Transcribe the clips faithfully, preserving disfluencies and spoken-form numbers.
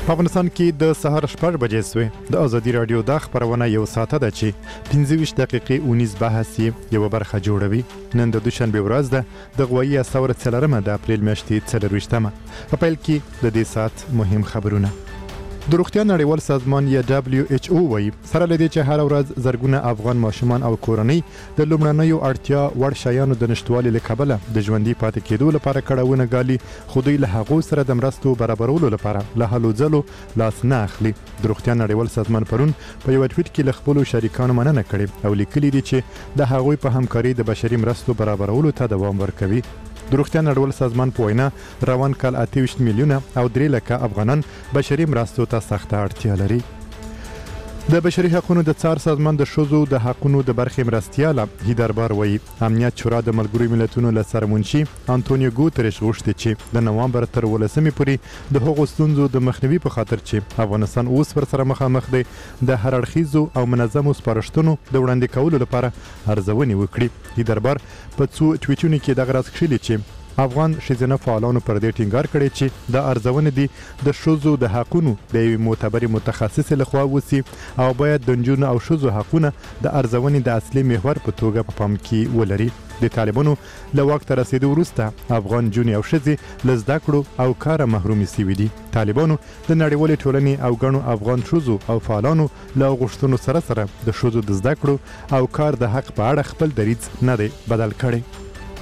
په افغانستان کې د سهار شپږ بجې سوې د ازادي رادیو د خبرونه یو ساعت ده چې پنځه ویشت دقیقې اونیز بحث یې یو برخه جوړوي. نن د دوشنبه ورځ ده د غوایي اساور څلورمه د اپریل میاشتې څلرویشتمه. په پیل کې د دې ساعت مهم خبرونه. د روغتیا نړیوال سازمان یا دبليو ایچ او وايي سره لدی چې هر ورځ زرګونه افغان ماشومان او کورنۍ د لومړنیو اړتیا وړ شیانو د نشټوالي له کبله د ژوندۍ پاتې کېدو لپاره کړهونه ګالي، خو دوی له هغو سره د مرستو برابرولو لپاره له هلو ځلو لاس نه اخلي. د روغتیا نړیوال سازمان پرون په یو ټویټ کې له خپلو شریکانو مننه کړې او لیکلي دي چې د هغوی په همکاري د بشري مرستو برابرولو ته دوام ورکوي. د روغتیا نړیوال سازمان په وینا روان کال اته ویشت میلیونه او درې لکه افغانان بشري مرستو ته سخته اړتیا لري. د بشري حقوقو د څار سازمان د ښځو د حقوقو د برخې مرستیال هیدربار وایي امنیت شورا د ملګرو ملتونو له سرمنشي انټونیو ګوتریش غوښتي چې د نوامبر تر ولسمې پورې د هغو ستونزو د مخنیوي په خاطر چې افغانستان اوس ورسره مخامخ دی د هر اړخیزو او منظمو سپارښتنو د وړاندې کولو لپاره ارزونې وکړي. هیدربار په څو ټویټونو کې دغه راز کښلي چې افغان ښځینه فعالانو پر دې ټینګار کړی چې د ارزونې دي د ښځو د حقونو د یوې معتبرې متخصصې لخوا وسی او باید د نجونو او ښځو حقونه د ارزونې د اصلي محور په توګه په پام کې ولري. د طالبانو له واک ته رسیدو وروسته افغان نجونې او ښځې له زده کړو او کاره محرومې سوي دي. طالبانو د نړیوالې ټولنې او ګڼو افغان ښځو او فعالانو له غوښتنو سره سره د ښځو د زده کړو او کار د حق په اړه خپل دریځ نه دی بدل کړی.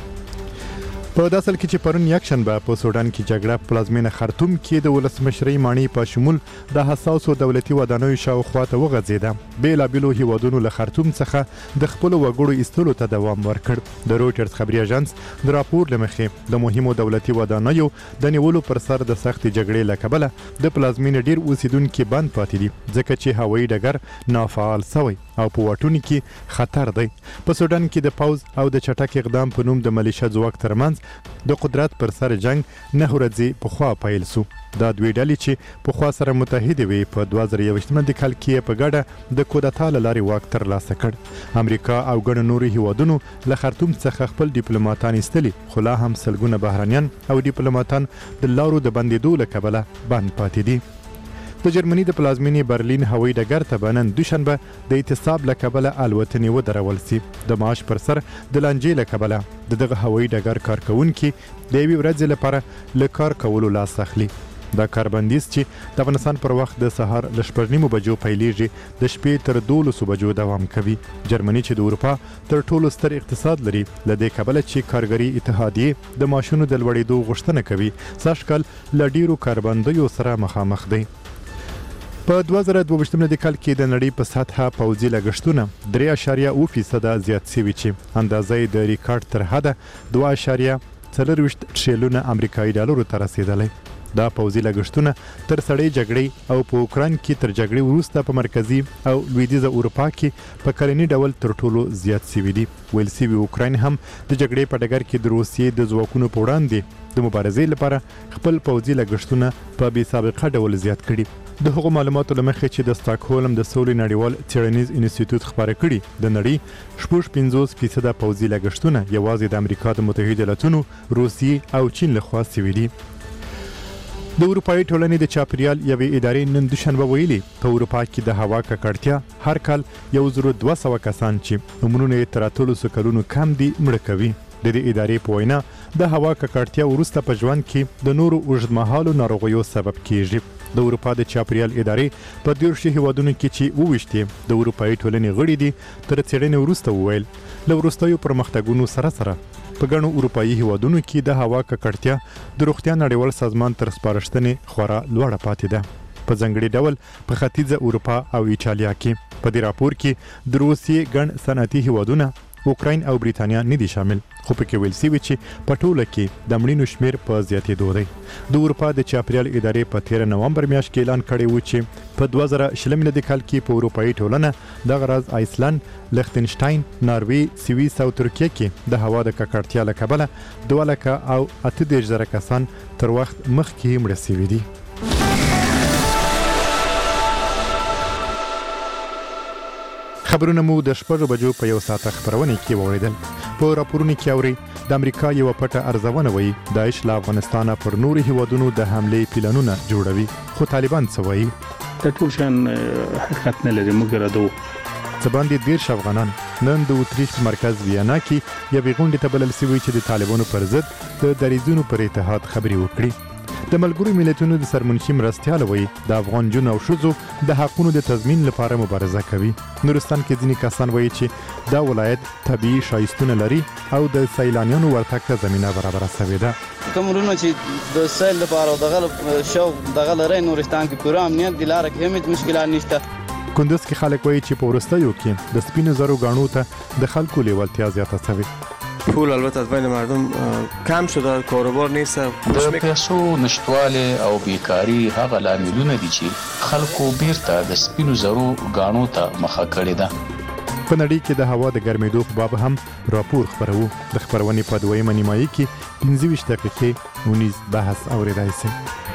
په داسل کې چې پرون یکشنبه په سودان کې جګړه پلازمینه خرطوم کې د ولسمشرۍ ماڼۍ په شمول د حساسو دولتي ودانیو شاوخوا ته وغځېده. بیلابېلو هیوادونو له خرطوم څخه د خپلو وګړو ایستلو ته دوام ورکړ. د رویټرز خبري اژانس د راپور له مخې د مهمو دولتي ودانیو د نیولو پر سر د سختې جګړې له کبله د پلازمینې ډیر اوسیدونکي بند پاتې دي ځکه چې هوایي ډګر نافعال شوی او په واټونو کې خطر دی. په سودان کې د پوز او د چټک اقدام په نوم د ملیشه ځواک ترمنځ د قدرت پر سر جنگ نه ورځي په خوا پیل سو. دا دوی ډلې چې په خوا سره متحد وي په دوه زره یوویشتم د کال کې په ګډه د کودتا لاري واک ترلاسه کړ. امریکا او ګڼ نورو هیوادونو له خرطوم څخه خپل ډیپلوماټان ایستلي، خو لا هم سلګونه بهرانيان او ډیپلوماټان د لارو د بندیدو له کبله بند پاتې دي. د جرمني د پلازمینې برلین هوایي ډګر ته نن دوشنبه د اعتصاب له کبله الوتنې ودرول سي. د معاش پر سر د لانجې له کبله د دغه هوایي ډګر کارکونکي د یوې ورځې لپاره له کار کولو لاس اخلي. دا کاربندیز چې د افغانستان پر وخت د سهار له شپږ نیمو بجو پیلیږي د شپې تر دولسو بجو دوام کوي. جرمني چې د اروپا تر ټولو ستر اقتصاد لري له دې کبله چې کارګري اتحادیې د معاشونو د لوړېدو غوښتنه کوي سږکال له ډیرو کاربندیو سره مخامخ دی. په دوه زره دوه ویشتم کال کې د نړۍ په سطحه پوځي لګښتونه درې اعشاریه اوه فیصده زیات شوي چې اندازه یې د ریکارډ تر حده دوه اعشاریه څلرویشت تریلیونه امریکایي ډالرو ته رسیدلی. دا پوځي لګښتونه تر سړې جګړې او په اوکراین کې تر جګړې وروسته په مرکزي او لویدیځه اروپا کې په کلني ډول تر ټولو زیات شوي دي. ویل شوي اوکراین هم د جګړې په ډګر کې د روسیې د ځواکونو په وړاندې د مبارزې لپاره خپل پوځي لګښتونه په بې سابقه ډول زیات کړي. د هغو معلوماتو له مخې چې د سټاکهولم د سولې نړیوال څېړنیز انسټیټیوټ خبره کړي د نړۍ شپږ پنځوس فیصده پوځي لګښتونه یوازې د امریکا د متحده ایالاتونو، روسیې او چین لخوا شوي دي. د اروپایي ټولنې د چاپیریال یوې ادارې نن دوشنبه ویلي په اروپا کې د هوا ککړتیا هر کال یو زر دوه سوه کسان چې عمرونه یې تر اتلسو کلونو کم دي مړه کوي. د دې ادارې په وینا د هوا ککړتیا وروسته په ژوند کې د نورو اوږدمهالو ناروغیو سبب کیږي. د اروپا د چاپیریال ادارې په دیرشو هیوادونو کې چې اوویشتې د اروپایي ټولنې غړي دي تر څېړنې وروسته وویل له وروستیو پرمختګونو سره سره په ګڼو اروپایي هیوادونو کې د هوا ککړتیا د روغتیا نړیوال سازمان تر سپارښتنې خورا لوړه پاتې ده. په ځانګړي ډول په ختیځه اروپا او ایټالیا کې. په دې راپور کې د روسیې ګڼ صنعتي هیوادونه اوکراین او بریتانیا نه دي شامل، خو پکې ویل شوي چې په ټوله کې د مړینو شمیر په زیاتېدو دی. د اروپا د چاپیریال ادارې په تیره نومبر میاشت کې اعلان کړی و چې په دوه زره شلم کال کې په اروپایي ټولنه دغه راز آیسلند، لختنشتاین، ناروې، سویس او ترکیه کې د هوا د ککړتیا له کبله دوه لکه او اته دېرش زره کسان تر وخت مخکې مړه شوي دي. خبرونه مو د شپږ بجو په یو ساعت خبرونه کې ووریدل. په راپورونو کې اوري د امریکا یو پټه ارزونه وایي داعش له افغانستانه پر نورو هیوادونو د حملې پلانونه جوړوي، خو طالبان څه وایي؟ د ټول شان حقیقت نه لري. موږ راډو څه باندې دیرش افغانان نن د اتریش په مرکز ویانا کې یوې غونډې ته بلل شوي چې د طالبانو پر ضد د دریځونو پر اتحاد خبرې وکړي. د ملګرو ملتونو د سرمنشي مرستیال وایي د افغان جنو او ښځو د حقونو د تضمین لپاره مبارزه کوي. نورستان کې ځینې کسان وایي چې دا ولایت طبیعي ښایستونه لري او د سیلانیانو ورتګ ته زمینه برابره شوې ده. کومرونه چې د سیل لپاره دغه شوق دغه لري نورستان کې پوره امنیت د لارې کې هیڅ مشکلات نشته. کندز کې خلک وایي چې په وروستیو کې د سپینو زرو غاڼو ته د خلکو لیوالتیا زیاته شوې. پول البته از بین مردم کم شده، کاروبار نیست. د پیسو نشټواله او بیکاری هغه لاملونه دي چې خلکو بیرته د سپینو زرو غاڼو ته مخه کړې ده. په نړۍ کې د هوا د ګرمېدو په باب هم راپور خپرو. د خبرونې په دویمه نیمایي کې پنځه ویشت دقیقې ونیز بحث اورېدای شي.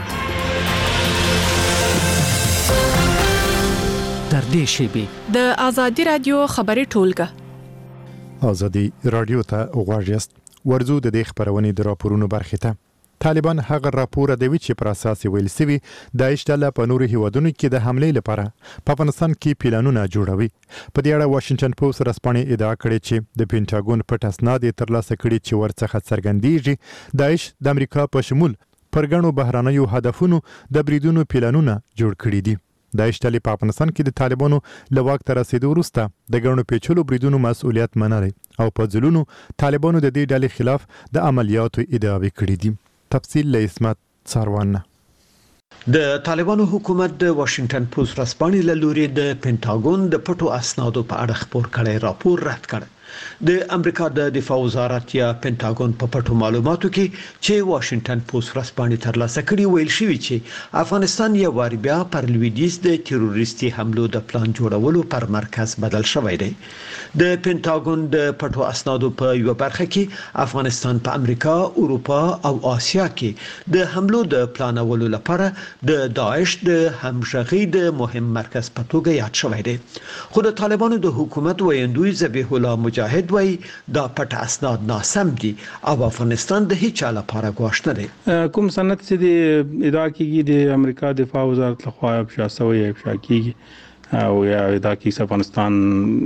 در دې شیبې د آزادي رادیو خبري ټولګه آزادي رادیو ته غواړئ ورزو د دې خبرونې د راپورونو برخه ته. طالبان هغه راپور د وی چې پر اساس ویل سوي داعش ډله په نورو هیوادونو کې د حملې لپاره په افغانستان کې پلانونه جوړوي. په دې اړه واشنگټن پوسټ رسپانې ادعا کړې چې د پینټاګون پټ اسناد ترلاسه کړي چې ورڅخه څرګندېږي داعش د امریکا په شمول پر ګڼو بهرانیو هدفونو د بریدونو پلانونه جوړ کړي دي. داعش ډلې په افغانستان کې د طالبانو له واک ته رسیدو وروسته د ګڼو پیچلو بریدونو مسؤلیت منلی او په ځلونو طالبانو د دې ډلې خلاف د عملیاتو ادعاوې کړې دي. تفصیل له اسمت څاروان. د طالبانو حکومت د واشنگټن پوسټ رسپانې له لوري د پینټاګون د پټو اسنادو په اړه خبر کړی راپور رد کړ. د امریکا د دفاع وزارت یا پینټاګون په پټو معلوماتو کې چې واشنگټن پوسټ رسپانې ترلاسه کړي ویل شوی چې افغانستان یو وار بیا پر لویدیځ د تروریستي حملو د پلان جوړولو پر مرکز بدل شوی دی. د پینټاګون د پټو اسنادو په یو برخه کې افغانستان په امریکا، اروپا او آسیا کې د حملو د پلانولو لپاره د داعش د همغږي د مهم مرکز په توګه یاد شوی دی. خو د طالبانو د حکومت ویندوی ذبیح الله مجاهد وایي دا پټ اسناد ناسم دي او افغانستان د هیڅ چا لپاره ګواښ نه دی. کوم سند چې د ادعا کیږي د امریکا دفاع وزارت لخوا افشا شوی افشا کیږي او یا ادعا کیږي افغانستان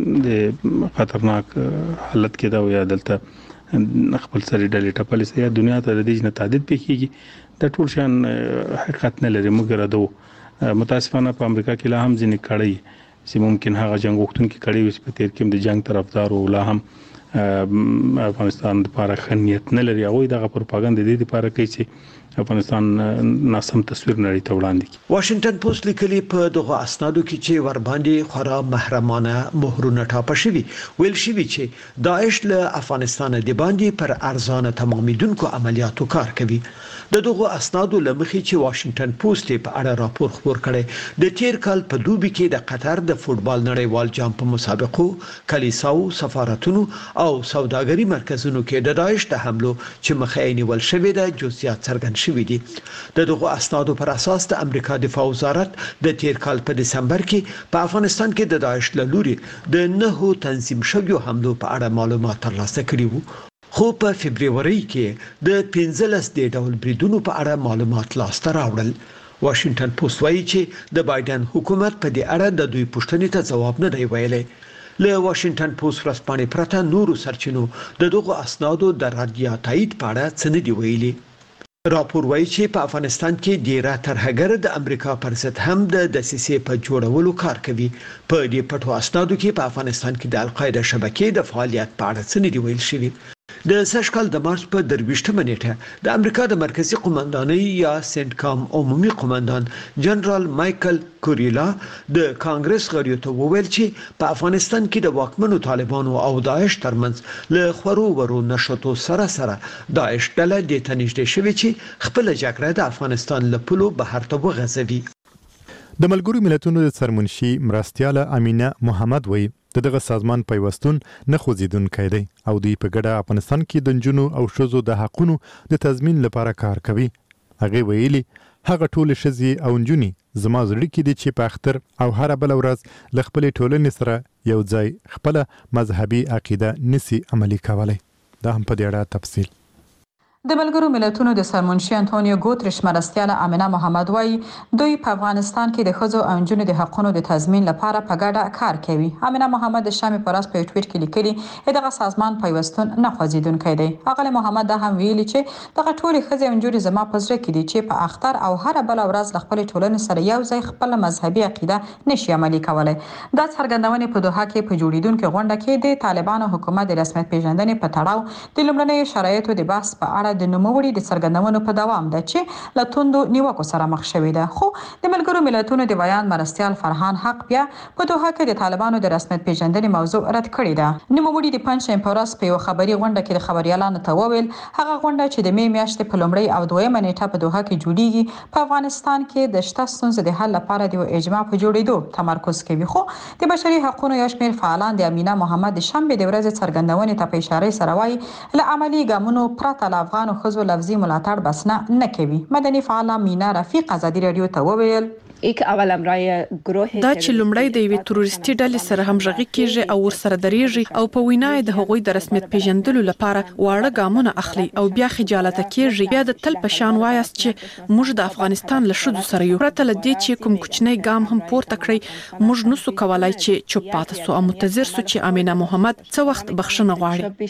د خطرناک حالت کې دا یا دلته خپل سری ډلې ټپلې سي دنیا ته د دې نه تعدد پېږي د ټول شان حقیقت نه لري. موږ راډو متاسفانه په امریکا کې لا هم ځینې کړي چې ممکن هغه جنگ وختونکو کړي وي په تیر کې د جنگ طرفدار او لا هم افغانستان لپاره خنیت نه لري. هغه دغه پروپاګاندا د دې لپاره کوي چې افغانستان ناسم تصویر نړۍ ته وړاندې کړي. واشنگټن پوسټ لیکلي په دغه اسنادو کې چې ور باندې خورا محرمانه مهرونه ټاپه شوی ویل شوی چې داعش له افغانستان د باندې پر ارزانه تمامیدونکو عملیاتو کار کوي. د دغه اسنادو لمخې چې واشنگټن پوسټ په اړه راپور خبر کړي د تیر کال په دوبي کې د قطر د فوتبال نړیوال جام په مسابقو، کلیساو، سفارتونو او سوداګري مرکزونو کې د داعش د حملو چې مخه نیول شوې ده جزئیات څرګند شوي دي. د دغه اسنادو پر اساس د امریکا دفاع وزارت د تیر کال په دسمبر کې په افغانستان کې د داعش له لوري د نهو تنظیم شویو حملو په اړه معلومات ترلاسه کړي وو. خو په فبرवरी کې د پنځلس د ډول بریدونو په اړه معلومات لاسته راوړل. واشنگټن پوسټ وایي چې د بایدن حکومت په دې اړه د دوی پوښتنې ته ځواب نه دی ویلی. له واشنگټن پوسټ رسپانې پرته نورو سرچینو د دغه اسنادو د رد یا تایید په اړه څه نه دی ویلي. راپور وایي چې په افغانستان کې ډیره ترهګر د امریکا پر ضد هم د دسیسې په جوړولو کار کوي. په دې پټو اسنادو کې په افغانستان کې د القاعده شبکې د فعالیت په اړه څه نه دی ویل شوی. د سږکال د مارچ په درویشتمه نیټه د امریکا د مرکزی قومندانۍ یا سنټکام عمومي قومندان جنرال مایکل کوریلا د کانګرس غړیو ته وویل چې په افغانستان کې د واکمنو طالبانو او داعش ترمنځ له خورو ورو نشټو سره سره داعش ډله د تنشته شوی چې خپل جګړه د افغانستان له پلو بهر ته وغځوي. د ملګرو ملتونو د سرمنشي مرستیاله امینه محمد وایي دغه سازمان پیوستون نه خوځیدونکی دی او دوی په ګډه افغانستان کې د نجونو او ښځو د حقونو د تضمین لپاره کار کوي. هغه ویلي هغه ټول ښځې او نجونې زما زړه کې دي چې په اختر او هر بل ورځ له خپل ټولنې سره یو ځای خپل مذهبي عقیده نسی عملي کولای. دا هم په دې اړه تفصیل. د ملګرو ملتونو د سرمنشي انټونیو ګوتریش مرستیاله امینه محمد وایي دوی په افغانستان کې د ښځو او نجونو د حقوقو د تضمین لپاره په ګډه کار کوي. امینه محمد د شامي پراس په ټویټ کې لیکلي دغه سازمان پیوستون نه خوځیدونکی دی. اغلی محمد دا هم ویلي چې دغه ټولې ښځې او نجونې زما په زړه کې دي چې په اختر او هر بل ورځ له خپل ټولنې سره یو ځای خپل مذهبي عقیده نشي عملي کولای. دا څرګندونې په دوحه کې په جوړیدونکو غونډه کې د طالبانو حکومت د رسمیت پیژندنې په تړاو د لومړنیو شرایطو د بحث په اړه د نوموړي د څرګندونو په دوام ده چې له توندو نیوکو سره مخ شوې ده. خو د ملګرو ملتونو د بیان مرستیال فرحان حق بیا په دوحه کې د طالبانو د رسمیت پیژندنې موضوع رد کړې ده. نوموړي د پنځشنبې په ورځ په یو خبري غونډه کې د خبريالانو ته وویل هغه غونډه چې د مې میاشتې په لومړۍ او دویمه نیټه په دوحه کې جوړیږي په افغانستان کې د شته ستونزو د حل لپاره د اجماع په جوړېدو تمرکز کوي. خو د بشري حقوقو یو شمېر فعالان د امینه محمد د شنبې د ورځې څرګندونې ته په اشاره سره وایي له عملی ګامونو پرته له افغان ښځو لفظي ملاتړ بس نه نه کوي. مدني فعال مینا رفیق ازادي رادیو ته وویل یک اول امرای گروه دا چې لومړی د یوې تروریستي ډلې سره همغږي کیږي او ورسره درېږي او په وینا د هغوی د رسمیت پیژندلو لپاره واړه ګامونه اخلي او بیا خجالت کیږي. بیا د تل په شان وایاست چې موږ د افغانستان له شذو سره یو پرته لدې چې کوم کوچنی ګام هم پورته کړی موږ نسو کولای چې چوپ پاتې سو او منتظر سو چې امینه محمد څو وخت بخښنه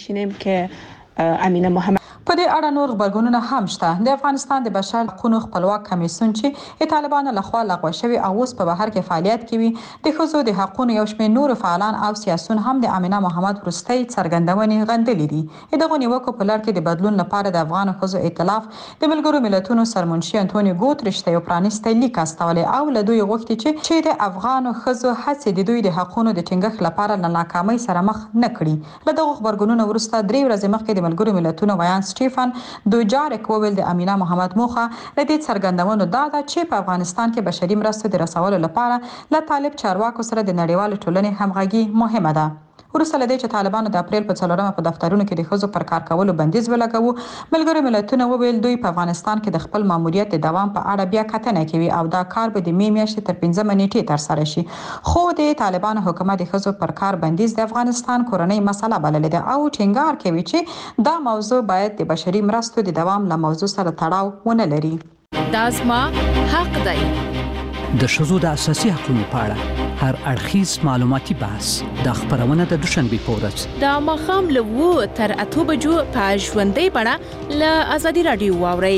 غواړي. امینه محمد په دې اړه نور خبرګونونه هم شته. د افغانستان د بشر حقوقو خپلواک کمیسیون چې د طالبانو لخوا لغوه شوی او اوس په بهر کې فعالیت کوي د ښځو د حقوقو یو شمېر نور فعالان او سیاسيون هم د امینه محمد وروستۍ څرګندونې غندلې دي. دغه نیوکو په لړ کې د بدلون لپاره د افغان ښځو ائتلاف د ملګرو ملتونو سرمنشي انټونیو ګوتریش ته یو پرانیستی لیک استولی او له دوی غوښتي چې چې د افغان ښځو هڅې د دوی د حقوقو د ټینګښت لپاره له ناکامۍ سره مخ نه کړي. له دغه خبرګونونو وروسته درې ورځې مخکې د ملګرو ملتونو ویان سټیفن دوجارک وویل د امینه محمد موخه د دې څرګندونو دا ده چې په افغانستان کې بشري مرستو د رسولو لپاره له طالب چارواکو سره د نړیوال ټولنې همغږي مهمه ده. وروسته لدې چې طالبانو د اپریل په څلورمه په دفترونو کې د ښځو پر کار کولو بندیز ولګاوه ملګرو ملتونو وویل دوی په افغانستان کې د خپل ماموریت د دوام په اړه بیا کتنه کوي او دا کار به د مې میاشتې تر پنځمه نیټې ترسره شي. خو د طالبانو حکومت د ښځو پر کار بندیز د افغانستان کورنۍ مسله بللې ده او ټینګار کوي چې دا موضوع باید د بشري مرستو د دوام له موضوع سره تړاو ونه لري. دا زما حق دی. د ښځو د اساسي حقوقو په اړه هر اړخیز معلوماتي بحث د خبرونه د دوشنبه په ورځ د ماښام له اوه تر اته بجو په ژوندۍ بڼه له ازادي رادیو واورئ.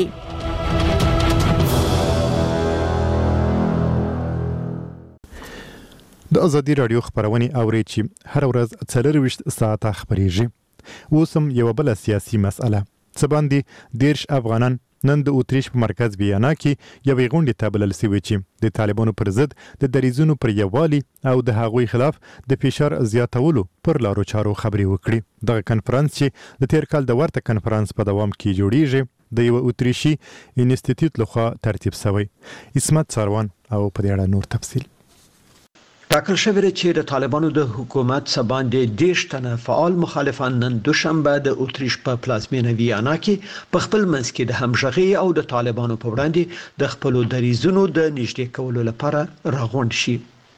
د ازادي رادیو خبرونه اورئ چې هر ورځ څلور ویشت ساعته خبريږي. اوس هم یو بل سیاسي مسأله څه باندې دیرش افغانان نن د اوتریش په مرکز ویانا کې یوې غونډې ته بلل شوې چې د طالبانو پر ضد د دریځونو پر یووالي او د هغوی خلاف د فشار زیاتولو پر لارو چارو خبرې وکړي. دغه کنفرانس چې د تیر کال د ورته کنفرانس په دوام کې جوړیږي د یو اوتریشي انسټیټیوټ لخوا ترتیب شوی. اسمت سروان او په دې اړه نور تفصیل. ټاکل شوی چې د طالبانو د حکومت سباندې دیش تنه فعال مخالفان نن دوشنبه د اوتریش په پلازمینه ویانا کې په خپل منځ کې د همغږي او د طالبانو په وړاندې د خپل دریځونو د نږدې کولو لپاره راغونډ شي.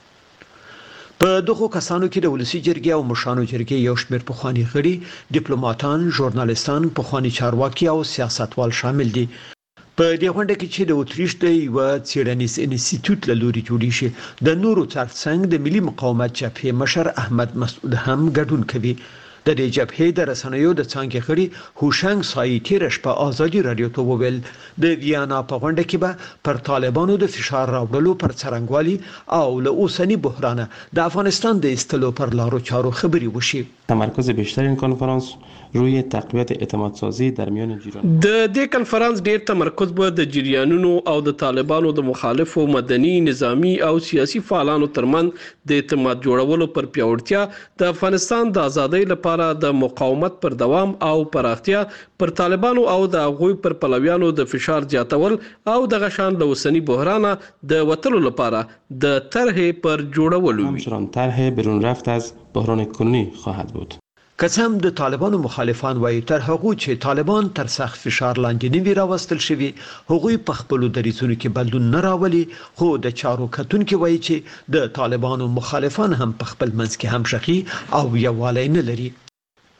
په دغه کسانو کې د ولسی جرګې او مشانو جرګې یو شمېر پخوانی غړي، ډیپلوماټان، ژورنالیستان، پخوانی چارواکي او سیاستوال شامل دي. په دې غونډه کې چې د اوتریش د یو څېړنیز انسټیټیوټ له لوري جوړی شي د نورو ترڅنګ د ملي مقاومت جبهې مشر احمد مسعود هم ګډون کوي. د دې جبهې د رسنیو د څنګه غړي هوشنګ سای تیرش په ازادي رادیو ته وویل د ویانا په غونډه کې به پر طالبانو د فشار راوړلو پر څرنګوالي او له اوسنی بحران د افغانستان د استلو پر لارو چارو خبري وشي. تمرکز بیشتر این کنفرانس روی تقویت اعتماد سازی در میان جریان د دې کنفرانس ډیر تمرکز به د جریانونو او د طالبانو د مخالفو مدني، نظامی او سیاسي فعالانو ترمنځ د اعتماد جوړولو پر پیاوړتیا، د افغانستان د ازادۍ لپاره د مقاومت پر دوام او پراختیا، پر طالبانو او د هغوی پر پلویانو د فشار زیاتول او د غشان له اوسنی بحران د وتلو لپاره د طرح پر جوړولو همچنان طرح برون رفت از بحران کنونی خواهد بود. قسم د طالبانو مخالفان وایي تر هغه چې طالبان تر سخت فشار لاندې نیوي راوستل شوی هغوی په خپل دریځونو کې بدلون نه راولي. خو د چارو کتونکو وایي چې د طالبانو مخالفان هم په خپل منځ کې همغږي او یووالی نه لري.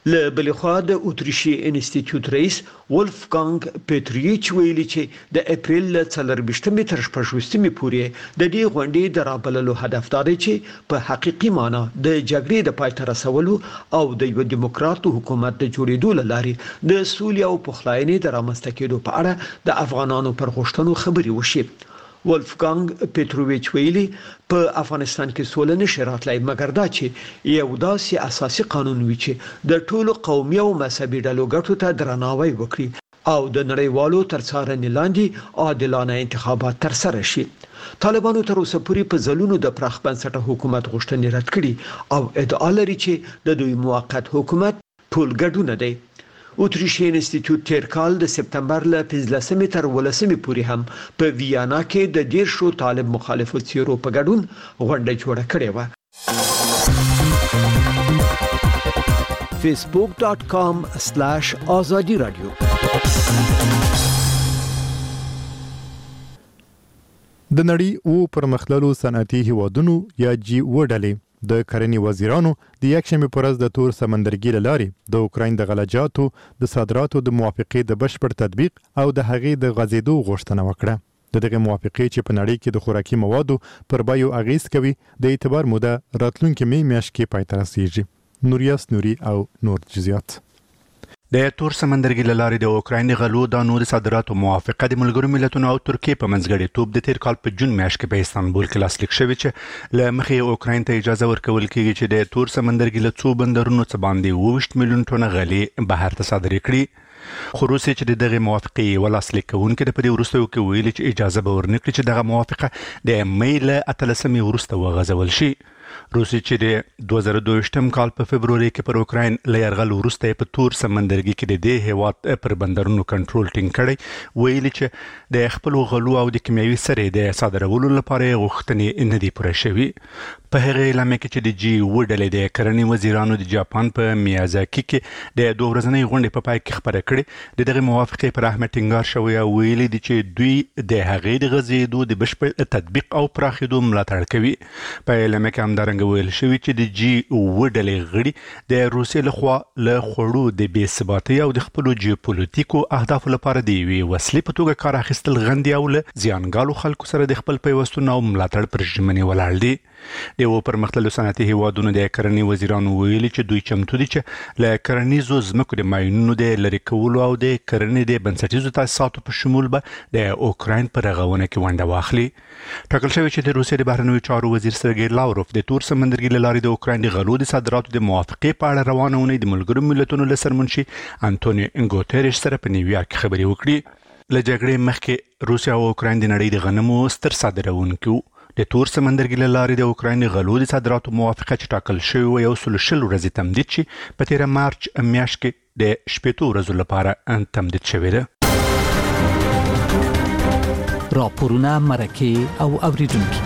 له بل خوا د اتریشي انسټیټیوټ رئیس ولفګانګ پیټریچ ویلي چې د اپریل له څلورمې تر شپږمې پورې د دې غونډې د رابللو هدف دا دی چې په حقيقي معنی د جګړې د پای ته رسولو او د یو دیموکراتیک حکومت د جوړېدو لارې د سولې او پخلاینې د رامنځته کېدو په اړه د افغانانو پر غوښتنو خبرې وشي. ولفګانګ پیټروویچ ویلي په افغانستان کې سوله نشي راتلای مګر دا چې یو داسې اساسي قانون وي چې د ټولو قومي او مذهبي ډلو ګټو ته درناوی وکړي او د نړیوالو تر څارنې لاندې عادلانه انتخابات ترسره شي. طالبانو تر اوسه پورې په ځلونو د پراخ بنسټه حکومت غوښتنې رد کړي او ادعا لري چې د دوی موقت حکومت ټول ګډون دی. اتریشي انسټیټیوټ تیر کال د سپتمبر له پنځلسمې تر ولسمې پورې هم په ویانا کې د دیرشو طالب مخالفو څیرو په ګډون غونډه جوړه کړې و. facebook dot com slash azadi radio د نړۍ او پرمختللو صنعتي هیوادونو یا جی وډلې د کرنې وزیرانو د یکشنبه پر ورځ د تور سمندرګي له لارې د اوکراین د غلجاتو د صادراتو د موافقې د بشپړ تطبیق او د هغې د غځېدو غوښتنه وکړه. د دغه موافقې چې په نړۍ کې د خوراکي موادو پر بیو اغیز کوي د اعتبار موده راتلونکي می میاشت کې پای ته رسیږي. نوریاس نوري او نور جزئیات. د تور سمندرګي له لارې د اوکراین غلو د نور صادراتو موافقه د ملګرو ملتونو او ترکیې په منځګړیتوب د تیر کال په جون میاشت کې په استانبول کې لاسلیک شوی چې له مخې اوکراین ته اجازه ورکول کیږي چې د تور سمندرګي له څو بندرونو څخه باندې اووه میلیون ټن غلې بهر ته صادر کړي. خو روسیه چې دغه موافقه ولاسلیک کوونکې د پدې وروسته کې ویلي چې اجازه به ورنکړي چې دغه موافقه د مې له اتلسمې وروسته وغځول شي. روسیه چې د دوه زره دوه کال په فبروري کې پر اوکراین له یرغل وروسته په تور سمندرګي کې د دې هیواد پر بندرونو کنټرول ټینګ کړی ویلي چې د خپل غلو او د کیمیاوي سرې د صادرولو لپاره غوښتنې نه دي پوره شوي. په هغه اعلامیه کې چې د جی وډلې د کرنې وزیرانو د جاپان په میازاکی کې د دوه ورځنۍ غونډې په پای کې خبره کړې د دغه موافقې پر اهمیت ټینګار شوی او ویلي دي چې دوی د هغې د غځېدو د بشپړ تطبیق او پراخېدو ملاتړ کوي. په اعلامیه کې همدارنګه ویل شوی چې د جی وډلې غړي د روسیې لخوا له خوړو د بې ثباتۍ او د خپلو جیوپولیټیکو اهدافو لپاره د یوې وسلې په توګه کار اخیستل غندي او له زیانګالو خلکو سره د خپل پیوستون او ملاتړ پر ژمنې ولاړ دي. د یو پرمختللو صنعتي هیوادونو د کرنې وزیرانو ویلي چې دوی چمتو دي چې له کرنیزو ځمکو د ماینونو د لرې کولو او د کرنې د بنسټیزو تاسیساتو په شمول به د اوکراین په رغونه کې ونډه واخلي. ټاکل شوی چې د روسیې د بهرنیو چارو وزیر سرګی لاوروف د تور سمندرګي له لارې د اوکراین د غلو د صادراتو د موافقې په اړه روانه اونۍ د ملګرو ملتونو له سرمنشي انټونیو ګوتریش سره په نیویارک کې خبرې وکړي. له جګړې مخکې روسیه او اوکراین د نړۍ د غنمو ستر صادروونکي د تور سمندرګي له لارې د اوکراین غلو د صادراتو موافقه چې ټاکل شوی و یو سل شل ورځې تمدید شي په تیر مارچ میاشت کې د شپږ ورځو لپاره تمدید شوی دی. راپورونه مرکه او اوریدونکي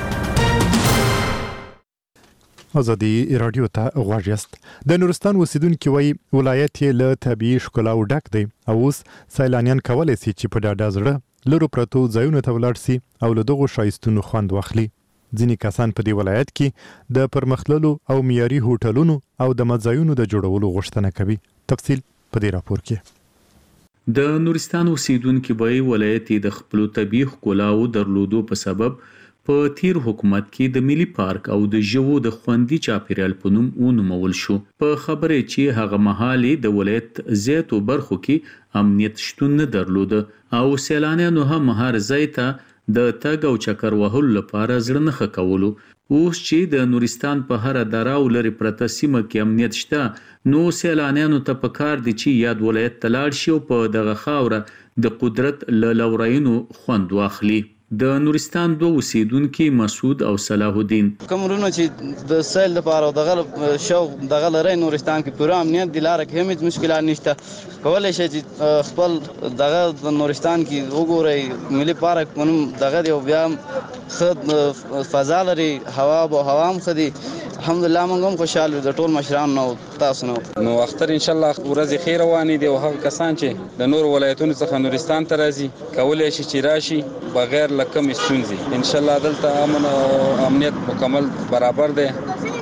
ازادي رادیو ته غواړئ یاست. د نورستان اوسیدونکو وی ولایت یې له طبیعي ښکلاو ډک دی او اوس سیلانیان کولی شي چې په ډاډه زړه لرو پرتو ځایونو ته ولاړ شي او له دغو ښایستونو خوند واخلي. ځینې کسان په دې ولایت کې د پرمختللو او معیاري هوټلونو او د مځایونو د جوړولو غوښتنه کوي. تفصیل په دې راپور کې. د نورستان اوسیدونکو وی ولایت د خپل طبیعي ښکلاو درلودو په سبب په تیر حکومت کې د ملي پارک او د ژوو د خوندي چاپیریال په نوم ونومول شو. په خبره چې هغه مهالې د ولایت زیاتو برخو کې امنیت شتون نه درلود او سیلانیانو هم هر ځای ته د تګ او چکر وهلو لپاره زړه نه ښه کولو. اوس چې د نورستان په هر دره او لرې پرته سیمه کې امنیت شته نو سیلانیانو ته پکار دي چې یاد ولایت ته لاړ شي او په دغه خاوره د قدرت له لورینو خوند واخلي. د نورستان دوه اوسیدونکو مسعود او صلاح الدین کومرونو چې د سیل لپاره او دغه شو دغه لري نورستان کې پوره امنیت د لارې کې هیڅ مشکلات نشته. کولای شي چې خپل دغه د نورستان کې وګورئ ملي پارک پونم دغه دی او بیا خد فضا لري هوا او هوا هم خدي. الحمدلله موږ هم خوشاله د ټول مشران نو تاسو نو نو اختر ان شاء الله ورځ خیر رواني دي او هغه کسان چې د نور ولایتونو څخه نورستان ته راځي کولای شي چې راشي بغیر لکم استونزي. ان شاء الله دلته امن او امنیت مکمل برابر دی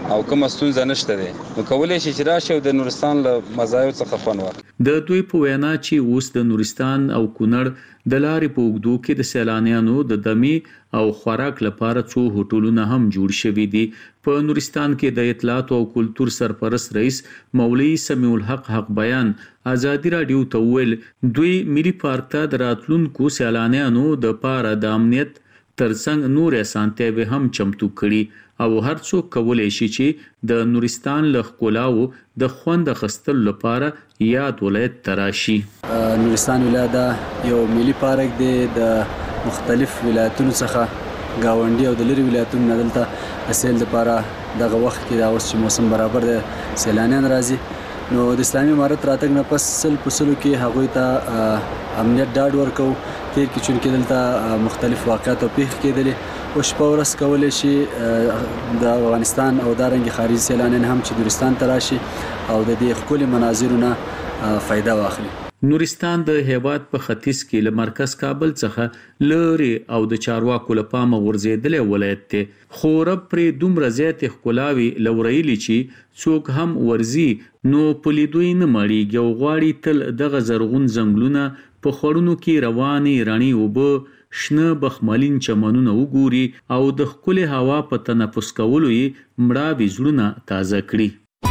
او کوم ستونزه نشته دی نو کولای شي چې راشي او د نورستان له مزایاو څخه خوند واخلي. د دوی په وینا چې اوس د نورستان او کونړ د لارې په اوږدو کې د سیلانیانو د دمې او خوراک لپاره څو هوټلونه هم جوړ شوي دي. په نورستان کې د اطلاعات او کلتور سرپرست رئیس مولوي سمیع الحق حق بیان ازادي راډیو ته وویل دوی ملي پارک ته د راتلونکو سیلانیانو د پاره د امنیت ترڅنګ نور اسانتیاوې هم چمتو کړي او هر څوک کولی شي چې د نورستان له ښکلاو د خوند اخیستلو لپاره یاد ولایت ته راشي. نورستان ولایت یو ملي پارک دی د مختلف ولایتونو څخه گاونډي او د لري ولایتونو نه دلته د سیل لپاره دغه وخت کې دا اوس چې موسم برابر دی سیلانیان راځي نو د اسلامي امارت راتګ نه پس سل په سلو کې هغوی ته امنیت ډاډ ورکو تیر کې چون کې دلته مختلف واقعات او پیښې کېدلې او شپه ورځ کولی شي د افغانستان او دارنګې خارجي سیلانیان هم چې نورستان ته راشي او د دې ښکلي مناظرو نه فایده واخلي. نورستان د هیواد په ختیځ کې له مرکز کابل څخه لري او د چارواکو له پامه غورځېدلی ولایت دی خو رب پرې دومره زیاتې ښکلاوې لورایلي چې څوک هم ورځي نو په لیدو یې نه مړېږي او غواړي تل دغه زرغون ځنګلونه په خوړونو کې روانې رڼې اوبه شنه بخملین چمنونه وګوري او د ښکلې هوا په تنفس کولو یې مړاوي زړونه تازه کړي.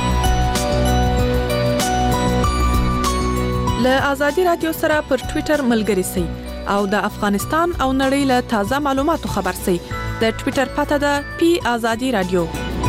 له ازادي رادیو سره پر ټوئیټر ملګري سئ او د افغانستان او نړۍ له تازه معلوماتو خبر سئ. د ټوئیټر پته ده پی ازادي رادیو.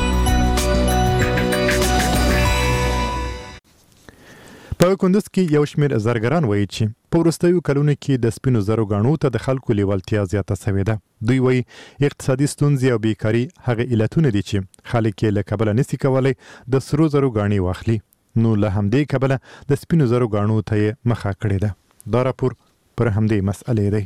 په کندوز کې یو شمېر زرګران وایي چې په وروستیو کلونو کې د سپینو زرو ګاڼو ته د خلکو لیوالتیا زیاته شوې ده. دوی وایي اقتصادي ستونزې او بیکاري هغه علتونه دي چې خلک یې له کبله نشي کولی د سرو زرو ګاڼې واخلي. نو له همدې کبله د سپینو زرو ګاڼو ته یې مخه کړې ده. دا راپور پر همدې مسئلې دی.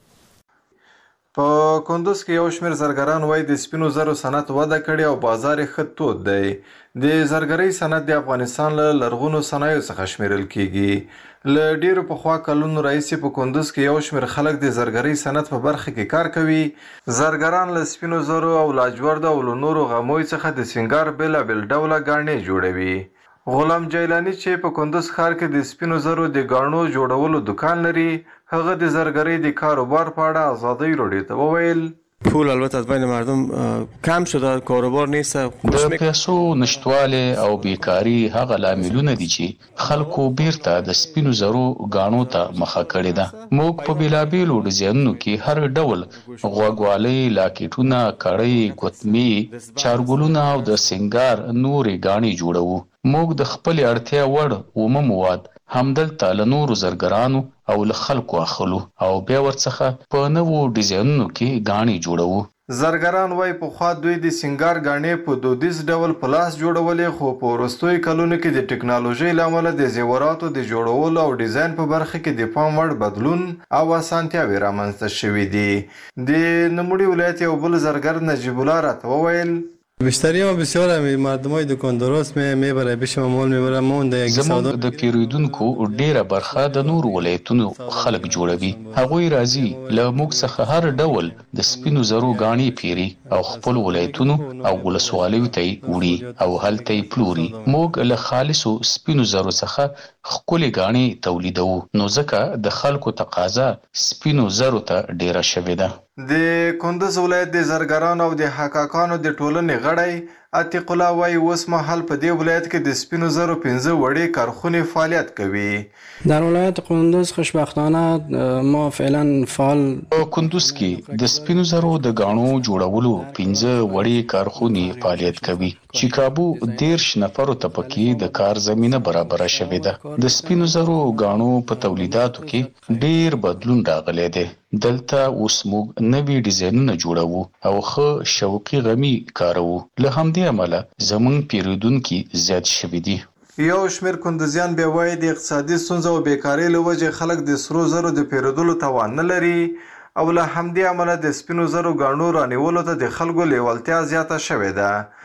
په کندوز کې یو شمېر زرګران وایي د سپینو زرو صنعت وده کړې او بازار یې ښه تود دی. د زرګرۍ صنعت د افغانستان له لرغونو صنایعو څخه شمیرل کیږي. له ډیرو پخوا کلونو راهیسې په کندوز کې یو شمېر خلک د زرګرۍ صنعت په برخه کې کار کوي. زرګران له سپینو زرو او لاجوردو او له نورو غمیو څخه د سینګار بېلابېل ډوله ګاڼې جوړوي. غلام جیلانی چې په کندوز ښار کې د سپینو زرو د ګاڼو جوړولو دکان لري هغه د زرګرۍ د کاروبار په اړه ازادي راډیو ته وویل پول البته از بین مردم کم شده کاروبار نیست. د پیسو نشټواله او بیکاری هغه لاملونه دي چې خلکو بیرته د سپینو زرو غاڼو ته مخه کړې ده. موږ په بیلابیلو ډیزاینونو کې هر ډول غوږوالۍ، لاکټونه، کړۍ، ګوتمې، چارګلونه او د سنگار نورې غاڼې جوړوو. موږ د خپل اړتیا وړ اومه مواد همدلته له نورو زرګرانو او له خلکو اخلو او بیا ورڅخه په نوو ډیزاینونو کې غاڼې جوړوو. زرګران وایي پخوا دوی د سینګار غاڼې په دودیز ډول په لاس جوړولې خو په وروستیو کلونو کې د ټکنالوژۍ له امله د زیوراتو د جوړولو او ډیزاین په برخه کې د پام وړ بدلون او اسانتیاوې رامنځته شوي دي. د نوموړي ولایت یو بل زرګر نجیب الله راته وویل بیشتری ما بسیار هم مردمای دکانداراست میبره پیش ما مال میبره ما اون د زموږ د پیرودونکو ډیره برخه د نور ولایتونو خلک جوړوي. هغوی راځي له موږ څخه هر ډول د سپینو زرو غاڼې پیري او خپل ولایتونو او ولسوالیو ته وړي او هلته یې پلوري. موږ له خالصو سپینو زرو څخه ښکلې غاڼې تولیدوو نو ځکه د خلکو تقاضا سپینو زرو ته ډیره شوې ده. د کندوز ولایت د زرګرانو او د حقاقانو د ټولنې غړی عتیق الله وایي اوس مهال په دې ولایت کې د سپینو زرو پنځه وړې کارخونې فعالیت کوي. در ولایت کندوز خوشبختانه ما فعلا فعال په کندوز کې د سپینو زرو د غاڼو جوړولو پنځه وړې کارخونې فعالیت کوي چې کابو دیرش نفرو ته پکې د کار زمینه برابره شوې ده. د سپینو زرو غاڼو په تولیداتو کې ډیر بدلون راغلی دی. دلته اوس موږ نوي ډیزاینونه جوړوو او ښه شوقي غمي کاروو. له همدې امله زموږ پیرودونکي زیات شوي دي. یو شمېر کندوزیان بیا وایي د اقتصادي ستونزو او بیکارۍ له وجې خلک د سرو زرو د پیرودلو توان نه لري او له همدې امله د سپینو زرو ګاڼو رانیولو ته د خلکو لیوالتیا زیاته شوې ده.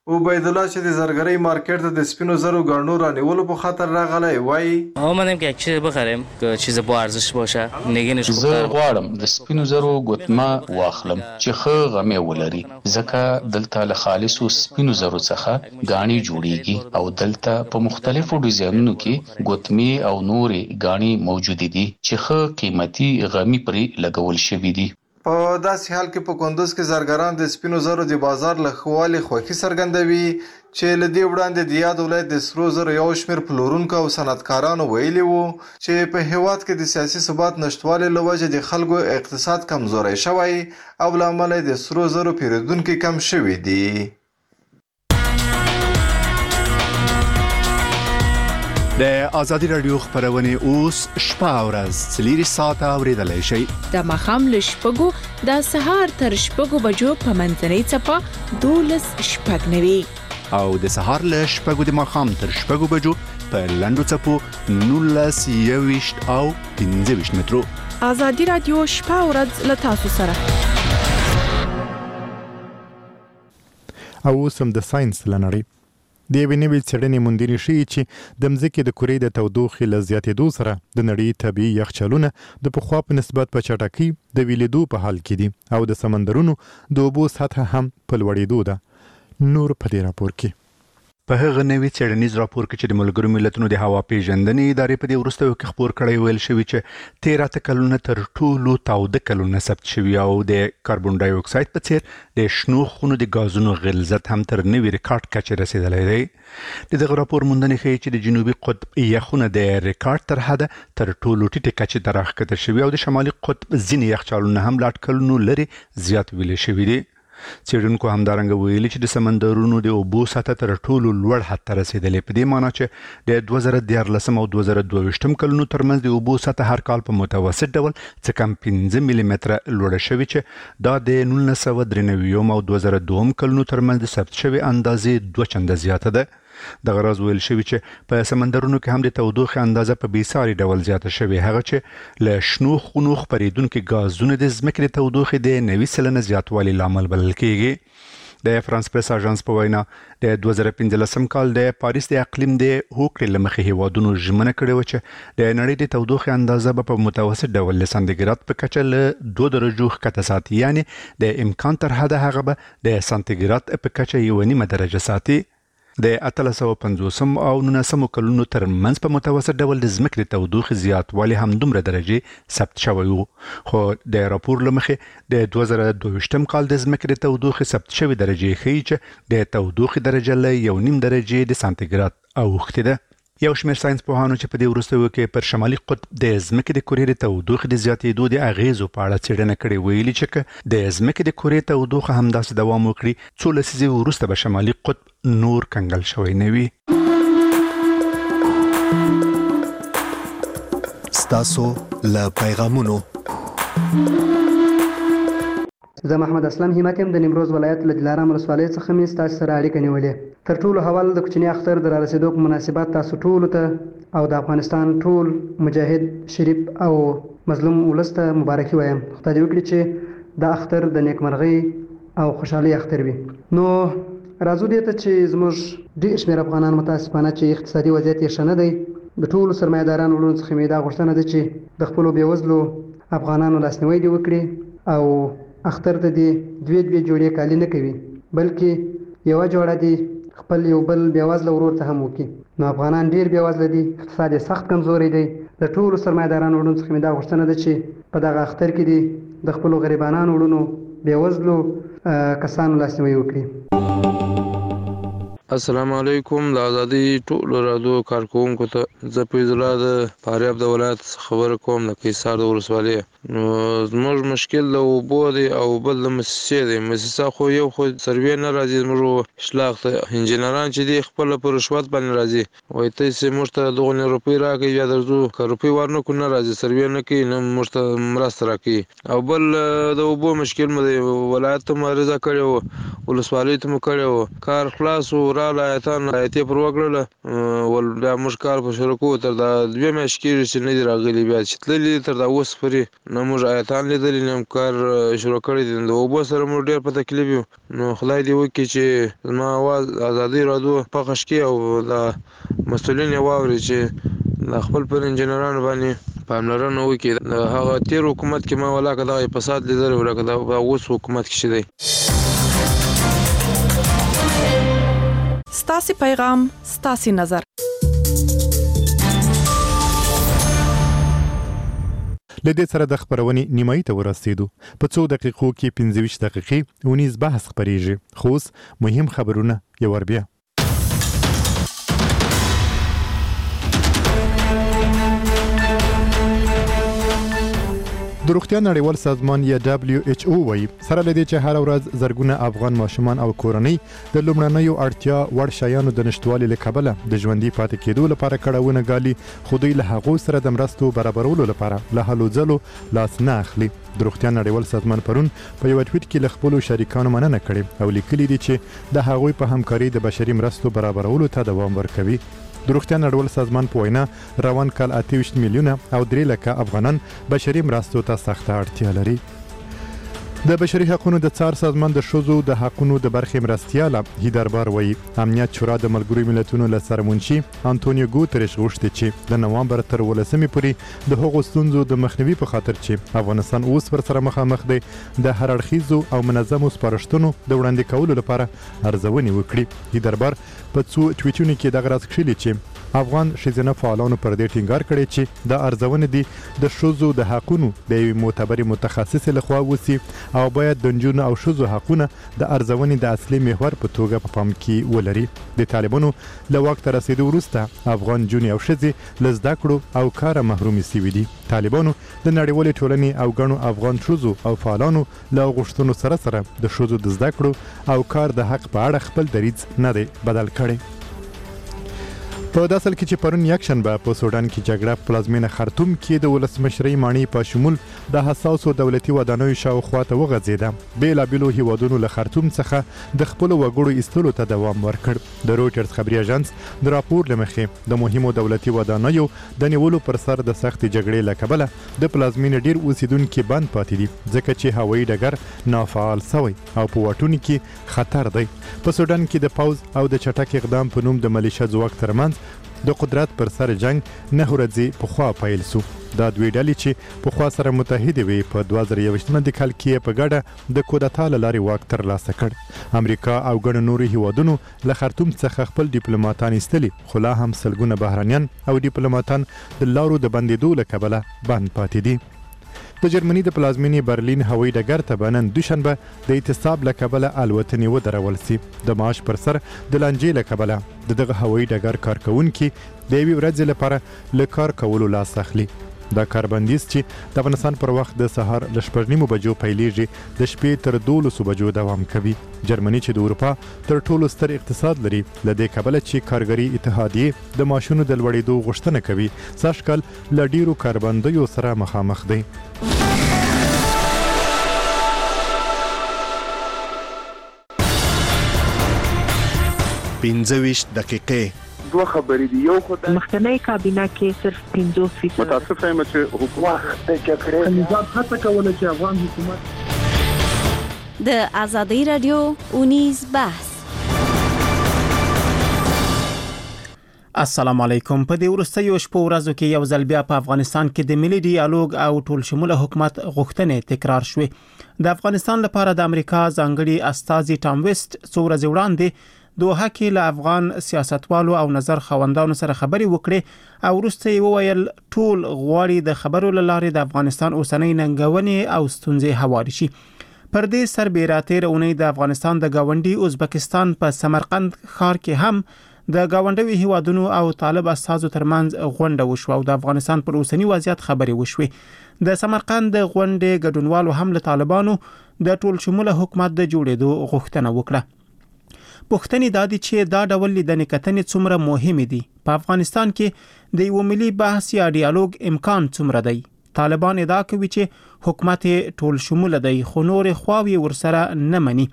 عبید الله چې د زرګرۍ مارکیټ ته د سپینو زرو ګاڼو رانیولو په خاطر راغلی وایي آمدم که یک چیز بخریم که چیز با ارزش باشه نگینش خوب زه غواړم د سپینو زرو ګوتمه واخلم چې ښه غمې ولري ځکه دلته له خالصو سپینو زرو څخه ګاڼې جوړیږي او دلته په مختلفو ډیزاینونو کې ګوتمې او نورې ګاڼې موجودې دي چې ښه قیمتي غمې پرې لګول شوي دي. په داسې حال کې په کندوز کې زرګران د سپینو زرو د بازار له ښه والي خوښي څرګندوي چې له دې وړاندې د یاد ولایت د سرو زرو یو شمېر پلورونکو او صنعتکارانو ویلي وو چې په هېواد کې د سیاسي ثبات نشتوالي له وجې د خلکو اقتصاد کمزوری شوی او له امله د سرو زرو پیرودونکي کم شوي دي. د ازادي رادیو خبرونه اوس شپه او ورځ څلوري ساعته اوریدلای شئ. د مخام له شپږو د سهار تر شپږو بجو په منځنۍ څپه دولس شپږ نوي او د سهار له شپږو د مخام تر شپږو بجو په لنډو څپو نولس یويشت او پنځه ویشت مترو. ازادي رادیو شپه او ورځ له تاسو سره. او سم د ساينس لنړی د یوې نوې څېړنې موندنې ښیي چې د مځکې د کرې د تودوخې له زیاتېدو سره د نړۍ طبیعي یخچالونه د پخوا په نسبت په چټکۍ د ویلېدو په حال کې دي او د سمندرونو د اوبو سطحه هم په لوړېدو ده. نور په دې راپور کې په هغه نوې څېړنیز راپور کې چې د ملګرو ملتونو د هوا پیژندنې ادارې په دې وروستیو کې خپور کړی ویل شوي چې تیره اته کلونه تر ټولو تاوده کلونه ثبت شوي او د کاربن ډای اکساید په څیر د شنو خونو د غازونو غلظت هم تر نوي ریکارډ کچې رسیدلی دی. د دغه راپور موندنې ښیي چې د جنوبي قطب یخونه د ریکارډ تر حده تر ټولو ټیټې کچې ته راښکته شوي او د شمالي قطب ځینې یخچالونه هم له اټکلونو لرې زیات ویلې شوي دي. څېړونکو همدارنګه ویلي چې د سمندرونو د اوبو سطحه تر ټولو لوړ حد ته رسیدلې په دې معنی چې د دوه زره دیارلسم او دوه زره دوه ویشتم کلونو ترمنځ د اوبو سطحه هر کال په متوسط ډول څه کم پنځه ملي متره لوړه شوې چې دا د نولس سوه درې نوي او دوه زره دوه کلونو ترمنځ د ثبت شوې اندازې دوه چنده زیاته ده. دغه راز ویل شوی چې په سمندرونو کې هم د تودوخې اندازه په بیساري ډول زیاته شوې هغه چې له شنو خونو خپرېدونکي غازونه د ځمکې د تودوخې د نوي سلنه زیاتوالي لامل بلل کېږي. د فرانس پریس اژانس په وینا د دوه زره پنځلسم کال د پاریس د اقلیم د هوکړې له مخې هیوادونو ژمنه کړې وه چې د نړۍ د تودوخې اندازه به په متوسط ډول له سانتیګراد په کچه له دوه درجو ښکته ساتي، یعنې د امکان تر حده هغه به د سانتیګراد په کچه یوه نیمه درجه ساتي. د اتلس سوه پنځوسم او نولسم کلونو ترمنځ په متوسط ډول د ځمکې د تودوخې زیاتوالی همدومره درجې ثبت شوی و، خو د راپور له مخې د دوه زره دوه ویشتم کال د ځمکې د تودوخې ثبت شوې درجې ښیي چې د تودوخې درجه له یو نیم درجې د سانتیګراد اوښتې ده. یو شمېر ساينس پوهانو چې په دې وروستیو کې پر شمالي قطب د ځمکې د کرې د تودوخې د زیاتېدو د اغیزو په اړه څېړنه کړې ویلي چې که د ځمکې د کرې تودوخه همداسې دوام وکړي څو لسیزې وروسته به شمالي قطب نور کنګل شوی نه وي. ستاسو له پیغامونو زه محمد اسلام همت يم د نیمروز ولایت له دلارام ولسوالۍ څخه مې ستاسو سره اړیکه نیولې. تر ټولو اول د کوچني اختر د رارسېدو په مناسبت تاسو ټولو ته او د افغانستان ټول مجاهد شریف او مظلوم ولس ته مبارکي وایم. خدای دې وکړي چې د اختر د نیکمرغۍ او خوشحالۍ اختر وي. نو راځو دې ته چې زموږ ډېر شمېر افغانان متاسفانه چې اقتصادي وضعیت یې ښه نه دی، د ټولو سرمایه‌دارانو وروڼو څخه مې دا غوښتنه ده چې د خپلو بېوزلو افغانانو لاسنیوی دې وکړي او اختر ته دې دوې دوې جوړې کالي نه کوي بلکې یوه جوړه دې خپل یو بل بېوزله ورور ته هم وکړي. نو افغانان ډېر بېوزله دي، اقتصاد یې سخت کمزوری دی. د ټولو سرمایه‌دارانو وروڼو څخه مې دا غوښتنه ده چې په دغه اختر کې دې د خپلو غریبانانو وروڼو بېوزلو کسانو لاسنیوی وکړي. السلام علیکم. د ازادي ټولو رادیو کارکوونکو ته زه فیض الله د فاریاب د ولایت خبره کوم د قیصار د ولسوالۍ. نو زموږ مشکل د اوبو دی او بل د مسیسې دی. مسیسه خو یو خو سروې نه راځي، زموږ شلاخ ته انجینران چې دی خپل په رشوت باندې راځي، وایي تاسې موږ ته دغه روپۍ راکړئ یا درځو که روپۍ ورنکړو نه راځي، سروې نه کوي نه موږ ته مرسته راکوي. او بل د اوبو مشکل مو دی، ولایت ته مو عرضه کړې وه، ولسوالۍ ته مو کړې وه، کار خلاص و لاله ایتان ایتې پر وکړله ول بیا موږ کار په شروع کوو تر دا دوه میاشتې کېږي چې نه دي راغلي بیا چې تللي تر دا اوس پورې نه موږ ایتان لیدلي نه کار شروع کړی دی د اوبو سره موږ ډېر په تکلیف یو نو خدای دې وکړي چې زما اواز ازادي راډیو پخش کړي او د مسؤلین یې واوري چې د خپل پر انجینرانو باندې پاملرنه وکړي د هغه تیر حکومت کې ما ولاکه دغه فساد لیدلی و لکه د اوس حکومت کې چې دی. ستاسې پیغام ستاسې نظر. لدې سره د خبرونې نیمایي ته ورسېدو. په څو دقیقو کې پنځه ویشت دقیقې ونیز بحث خپرېږي خو اوس مهم خبرونه یو ور بیا. د روغتیا نړیوال سازمان یا دبليو ایچ او وايي سره لدې چې هر ورځ زرګونه افغان ماشومان او کورنۍ د لومړنیو اړتیا وړ شیانو د نشټوالي له کبله د ژوندۍ پاتې کېدو لپاره کړهونه ګالي خو دوی له هغو سره د مرستو برابرولو لپاره له هلو ځلو لاس نه اخلي. د روغتیا نړیوال سازمان پرون په یو ټویټ کې له خپلو شریکانو مننه کړې او لیکلي دي چې د هغوی په همکاري د بشري مرستو برابرولو ته دوام ورکوي. د روغتیا نړیوال سازمان په وینا روان کال اته ویشت میلیونه او درې لکه افغانان بشري مرستو ته سخته اړتیا لري. د بشري حقوقو د څار سازمان د ښځو د حقوقو د برخې مرستیال هیدربار وایي امنیت شورا د ملګرو ملتونو له سرمنشي انټونیو ګوتریش غوښتي چې د نوامبر تر ولسمې پورې د هغو ستونزو د مخنیوي په خاطر چې افغانستان اوس ورسره مخامخ دی د هر اړخیزو او منظمو سپارښتنو د وړاندې کولو لپاره ارزونې وکړي. هیدربار په څو ټویټونو کې دغه راز کړي چې افغان ښځینه فعالانو پر دې ټینګار کړی چې د ارزونې دي د ښځو د حقوقو د یوې معتبرې متخصصې لخوا وسی او باید د نجونو او ښځو حقوقونه د ارزونې د اصلي محور په توګه په پام کې ولري. د طالبانو له واک ته رسیدو وروسته افغان نجونې او ښځې له زده کړو او کاره محرومې سوي دي. طالبانو د نړیوالې ټولنې او ګڼو افغان ښځو او فعالانو له غوښتنو سره سره د ښځو د زده کړو او کار د حق په اړه خپل دریځ نه دی بدل کړی. په داسې حال کې چې پرون یکشنبه په سودان کې جګړه پلازمینه خرطوم کې د ولسمشرۍ ماڼۍ په شمول د حساسو دولتي ودانیو شاوخوا ته وغځېده. بېلابېلو هیوادونو له خرطوم څخه د خپلو وګړو ایستلو ته دوام ورکړ. د رویټرز خبري اژانس د راپور له مخې د مهمو دولتي ودانیو د نیولو پر سر د سختې جګړې له کبله د پلازمینې ډېر اوسیدونکي بند پاتې دي ځکه چې هوایي ډګر نافعال سوی او په واټونو کې خطر دی. په سودان کې د پوز او د چټک اقدام په نوم د ملیشه ځواک ترمنځ د قدرت پر سر جنگ نه ورځي په خوا پیل سو. دا دوی ډلې چې په خوا سره متحد وي په دوه زره یوویشتم کال کې په ګډه د کودتا له لارې واک ترلاسه کړ. امریکا او ګڼو نورو هیوادونو له خرطوم څخه خپل ډیپلوماټان ایستلي خو لا هم سلګونه بهرانیان او ډیپلوماټان د لارو د بندېدو له کبله بند پاتې دي. د جرمني د پلازمینې برلین هوایي ډګر ته نن دوشنبه د اعتصاب له کبله الوتنې ودرول سي. د معاش پر سر د لانجې له کبله د دغه هوایي ډګر کارکونکي د یوې ورځې لپاره له کار کولو لاس اخلي. دا کاربندیز چې د افغانستان پر وخت د سهار ل شپږ نیمو بجو پیلېږي د شپې تر دولسو بجو دوام کوي. جرمني چې د اروپا تر ټولو ستر اقتصاد لري له دې کبله چې کارګري اتحادیې د معاشونو د لوړېدو غوښتنه کوي سږکال له ډېرو کاربندیو سره مخامخ دی. پنځه ویشت دقیقې دوه خبرې دي. یو خو د مخکنی کابینه کې صرف پنځوس فیصد متاسفه یم چې حکومت د جګړې نظام هڅه کوله چې افغان حکومت د ازادي رادیو اونیز بحث. السلام علیکم. په دې وروستیو شپو ورځو کې یو ځل بیا په افغانستان کې د ملي ډیالوګ او ټول شموله حکومت غوښتنې تکرار شوې. د افغانستان لپاره د امریکا ځانګړي استازي ټام ویسټ څو ورځې وړاندې دوه کې له افغان سیاستوالو او نظر خوندانو سره خبري وکړي او وروسته یې وویل ټول غواړي د خبرو له لارې د افغانستان اوسنۍ ننګونې او ستونزې هواري شي. پر دې سربېره تېره اونۍ د افغانستان د ګاونډي ازبکستان په سمرقند ښار کې هم د ګاونډي هیوادونو او طالب استازو ترمنځ غونډه وشوه او د افغانستان پر اوسنی وضعیت خبري وشوې. د سمرقند د غونډې ګډونوالو هم له طالبانو د ټول شموله حکومت د جوړېدو غوښتنه وکړه. پوښتنې دا دي چې دا ډول لیدنې کتنې څومره مهمې دي. په افغانستان کې د یو ملي بحث یا ډیالوګ امکان څومره دی. طالبان ادعا کوي چې حکومت ټول شموله دی خو نور خواوې ورسره نه مني.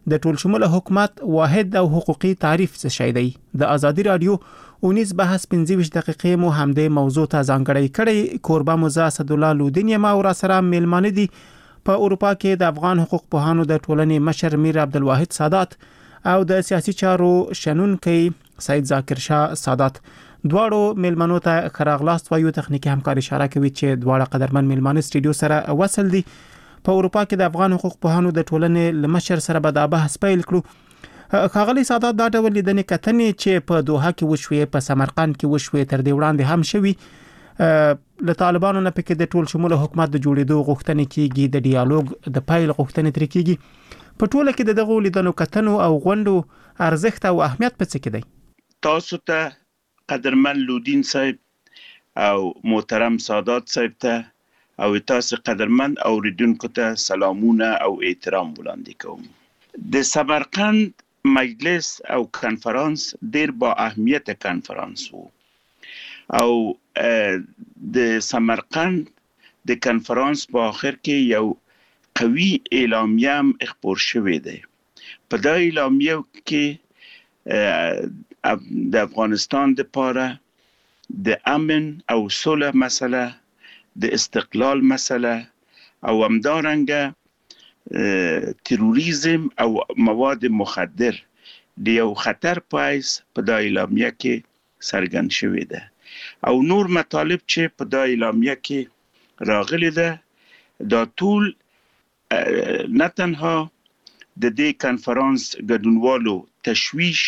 د ټولشموله حکومت واحد او حقوقي تعریف څه شی دی؟ د ازادي رادیو اونیز بحث پنځه ویشت دقیقې مو همدې موضوع ته ځانګړی کړی. کوربه موزه اسدالله لودین یم او را سره میلمانه دي په اروپا کې د افغان حقوق پوهانو د ټولنې مشر میر عبدالواحد سادات او د سیاسي چارو شنونکی سید ذاکر شاه سادات. دواړو میلمنو ته خراغلاست وایو. تخنیکی همکاري اشاره کوي چې دواړه قدرمن میلمانه سټوډیو سره وصل دي. په اروپا کې د افغان حقوق پوهانو د ټولنې لمشر سره به دا بحث پیل کړو. ښاغلی سادات، دا ډول لیدنې کتنې چې په دوحه کې وشوې، په سمرقند کې وشوې، تر دې وړاندې هم شوي، له طالبانو نه پکې د ټول شموله حکومت د جوړېدو غوښتنې کیږي، د ډیالوګ د پیل غوښتنې ترې کیږي. په ټوله کې د دغو لیدنو کتنو او غونډو ارزښت او اهمیت په څه کې دی؟ تاسو ته قدرمن لودین صاحب او محترم سادات صاحب ته او تاسو قدرمن اوریدونکو ته سلامونه او احترام وړاندې کوم. د سمرقند مجلس او کنفرانس ډیر با اهمیت کنفرانس وو او د سمرقند د کنفرانس په اخر کې یو قوي اعلامیه هم خپور شوې ده. په دا اعلامیه کې د افغانستان لپاره د امن او صلح مسله، د استقلال مسله او همدارنګه تروریزم او مواد مخدر د یو خطر پایس په دا اعلامیه کې څرګند شوی ده او نور مطالب چې په دا اعلامیه کې راغلي ده. دا ټول نه تنها د دې کنفرانس ګډونوالو تشویش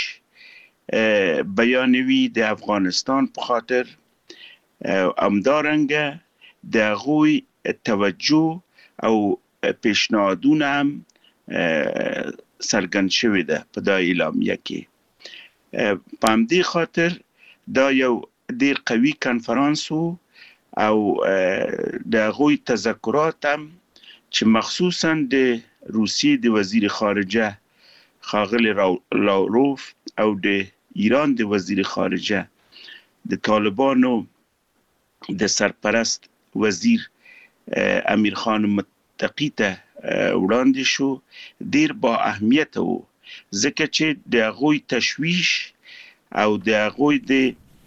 بیانوي د افغانستان په خاطر، همدارنګه د هغوی توجه او پیشنهادونه هم څرګند شوی ده په دا اعلامیه کې. په همدې خاطر دا یو ډیر قوي کنفرانس وو او د هغوی تذکرات هم چې مخصوصا د روسیې د وزیر خارجه ښاغلی لاوروف او د ایران د وزیر خارجه د طالبانو د سرپرست وزیر امیر خان متقی ته وړاندې شو. ډیر با اهمیت وو ځکه چې د هغوی تشویش او د هغوی د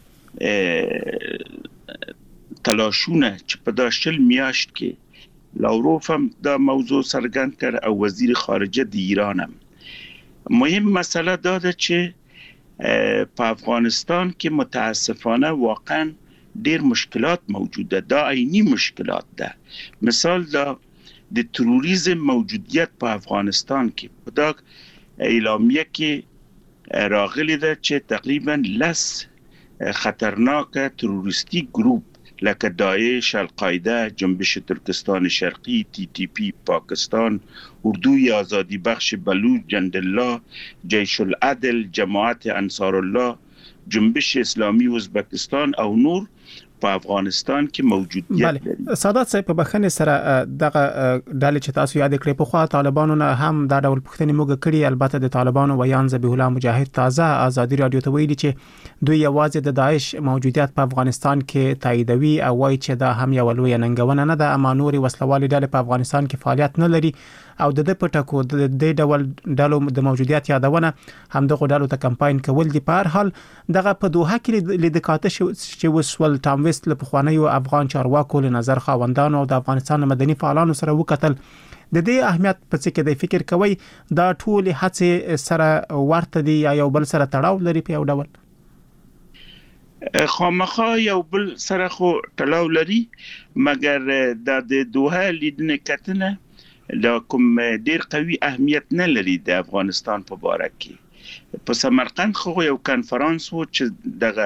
تلاشونه چې په دا شل میاشت کې لاوروف هم دا موضوع څرګند کړ او وزیر خارجه د ایران هم. مهم مسئله دا ده چې په افغانستان کې متاسفانه واقعا ډیر مشکلات موجوده. دا عینی مشکلات ده. مثال دا د تروریزم موجودیت په افغانستان کې په دا اعلامیه کې راغلی ده چې تقریبا لس خطرناک تروریستی گروپ لکه داعش، القاعده، جنبش ترکستان شرقی، تی تی پی پاکستان، اردوی آزادی بخش بلوچ، جندالله، جیش العدل، جماعت انصار الله، جنبش اسلامی ازبکستان او نور په افغانستان کې موجودیت لري. سادات صاحب، په بخښنې سره دغه ډلې چې تاسو یاد کړې، پخوا طالبانو نه هم دا ډول پوښتنې موږ کړي. البته د طالبانو ویان ذبیح الله مجاهد تازه ازادي رادیو ته ویلي چې دوی یوازې د داعش موجودیت په افغانستان کې تاییدوي او وایي چې دا هم یو لوی ننګونه نه ده، اما نورې وسلوالې ډلې په افغانستان کې فعالیت نه لري او د دې په ټکو د دې ډول ډلو د موجودیت یادونه هم دغه ډلو ته کمپاین کول دي. په هر حال دغه په دوحه کې لیدل کاته چې وسول ټام ویست له پخوانیو افغان چارواکو له نظر خاوندانو او د افغانستان مدني فعالانو سره وکتل. د دې اهمیت په څه کې دی؟ فکر کوي دا ټول هڅې سره ورته دي یا یو بل سره تړاو لري په یو ډول؟ خامخا یو بل سره خو تړاو لري، مګر د دوحه لیدنې کتنه دا کوم ډیر قوي اهمیت نه لري د افغانستان په باره کې. په سمرقند خو یو کنفرانس وو چې دغه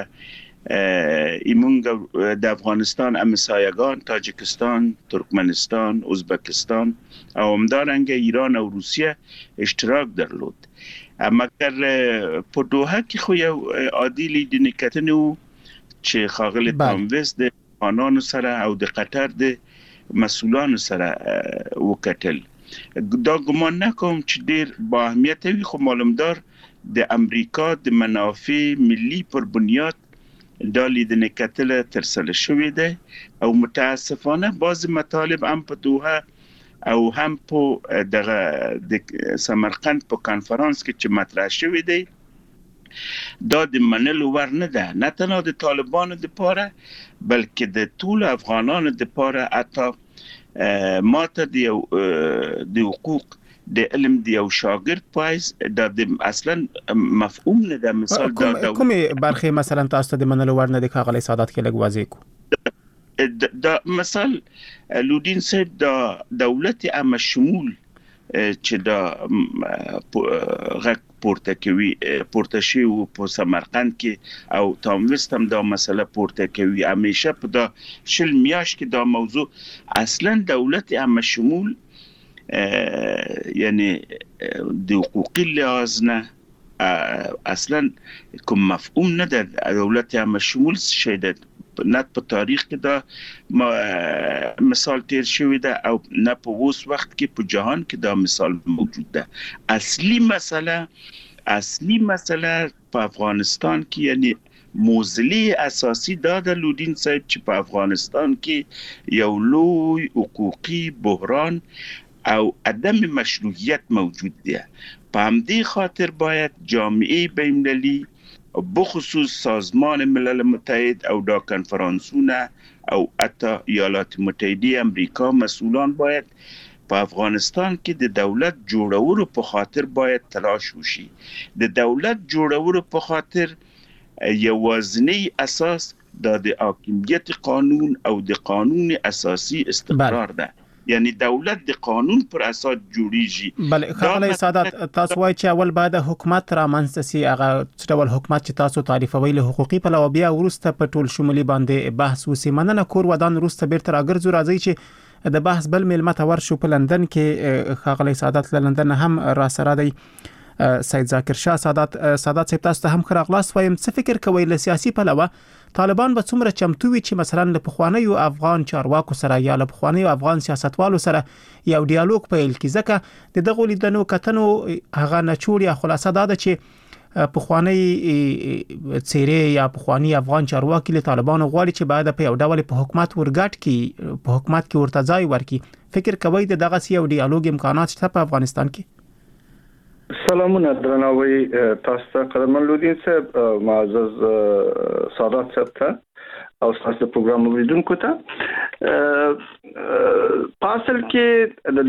ایمونګ د افغانستان همسایگان تاجکستان، ترکمنستان، ازبکستان او همدارنګه ایران او روسیه اشتراک درلود. مګر په دوحه کې خو یو عادي لیدنې کتنه وو چې ښاغلی ټام ویست د افغانانو سره او د قطر د مسئولانو سره وکتل. دا ګمان نکوم چې ډیر با اهمیت وي، خو معلومدار د امریکا د منافع ملی پر بنیاد دا لیدنې کتل ترسره شوې ده او متاسفانه بعض مطالب هم په دوحه او هم په دغه د سمرقند په کانفرنس کې چې مطرح شوی دی دا د منلو ور نه ده، نه تنها د طالبانو لپاره بلکې د ټول افغانانو لپاره. حتی ماته د د حقوق د علم د یو شاګرد پایس د اصلا مفهوم نه ده. مثال دا کومه برخه مثلا تاسو د منلو ور نه د کاغلی سعادت کې لګ واضح کو دا مثال لودین صاحب دا دولت عامه شمول چې دا غږ پورته کوي پورته شي او په سمرقند کې او تاموست هم دا مسله پورته کوي. همیشه په دا شل میاش کې دا موضوع اصلا دولت عامه شمول یعنی د حقوقي لحاظ نه اصلا کوم مفهوم نه ده. دولت عامه شمول شي ده نه په تاریخ کې دا مثال تیر شوی ده او نه په اوس وخت کې په جهان کې دا مثال موجود ده. اصلي مسله اصلي مسله په افغانستان کې یعنی موزلی اساسی دا د لودین صاحب چې په افغانستان کې یو لوی حقوقي بحران او عدم مشروعیت موجود دی. په همدې خاطر باید جامعه بین‌المللی بخصوص سازمان ملل متحد او دا کنفرانسونه او حتی ایالات متحده امریکا مسئولان باید په افغانستان کې د دولت جوړولو په خاطر باید تلاش وشي. د دولت جوړولو په خاطر یوازینی اساس د حاکمیت قانون او د قانون اساسی استقرار ده. یعنی دولت د قانون پر اساس جوړیږي. بله خلای سعادت تاسو وایي چې اول باید حکومت را منځ سي هغه ډول حکومت چې تاسو تعریفوي له حقوقي په لو بیا ورسته په ټول شمولي باندې بحث وسی. مننه کور ودان ورسته بیرته راګرځو راځي چې د بحث بل ملمت ور شو په لندن کې خلای سعادت له لندن هم را سره دی سید ذاکر شاه. سعادت سعادت صاحب تاسو ته هم خراغلاس وایم څه فکر کوي له سیاسي پلوه طالبان به څومره چمتو وي چې مثلا له پخوانیو افغان چارواکو سره یا له پخوانیو افغان سیاستوالو سره یو ډیالوګ پیل کړي؟ ځکه د دغه لیدنو کتنو هغه نچوړ یا خلاصه دا ده چې پخوانی څیرې یا پخوانی افغان چارواکي له طالبانو غواړي چې باید په یو ډول په حکومت ورګټ کې په حکومت کې ورته ځای ورکړي. فکر کوي د دغه یو ډیالوګ امکانات شته په افغانستان کې؟ سلامونه درناوي تاسو ته قدرمن لودین صاحب، معزز سادات صاحب ته او تاسو پروګرام اوریدونکو ته. پاسل کې د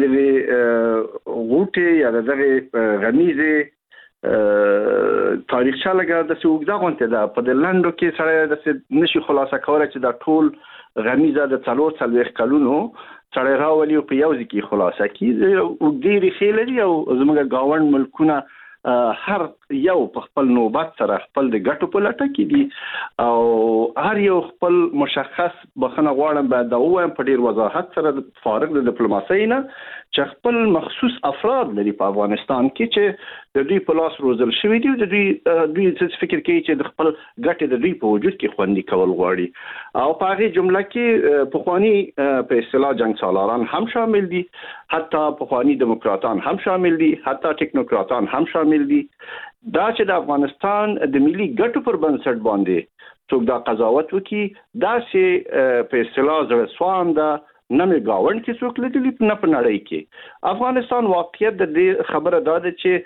دې غوټي یا د دې غمیزه تاریخچه لګا د سوګدا غونته ده په د لندو کې سره د نشي خلاصه کولای چې د ټول غمیزه د څلور څلويخ کلونو سره راولي په یو ځکه خلاصه کی او ډیری خېلري او زموږ گاوند ملکونه هر یو په خپل نوبت سره خپل د ګټو په لټه کې دي او هر یو خپل مشخص بخنه غواړم بعد دا وایم په ډیر وضاحت سره فارغ د ډیپلوماسۍ نه چې خپل مخصوص افراد لري په افغانستان کې چې د دوی په لاس روزل شوی دي د دوی دوی څه فکر کوي چې د خپل ګټې د دوی په وجود کې خوندي کول غواړي او په هغه جمله کې پخوانی په اصطلاح جنگ سالاران هم شامل دي، حتی پخوانی دموکراتان هم شامل دي، حتی ټیکنوکراتان هم شامل دي. دا چې د افغانستان د ملي ګټو پر بنسټ باندې څوک دا قضاوت وکي دا چې په اصطلاح زړه سوان ده نه مې گاوند کې څوک لیدلی نه په نړۍ کې. افغانستان واقعیت د دې خبره ده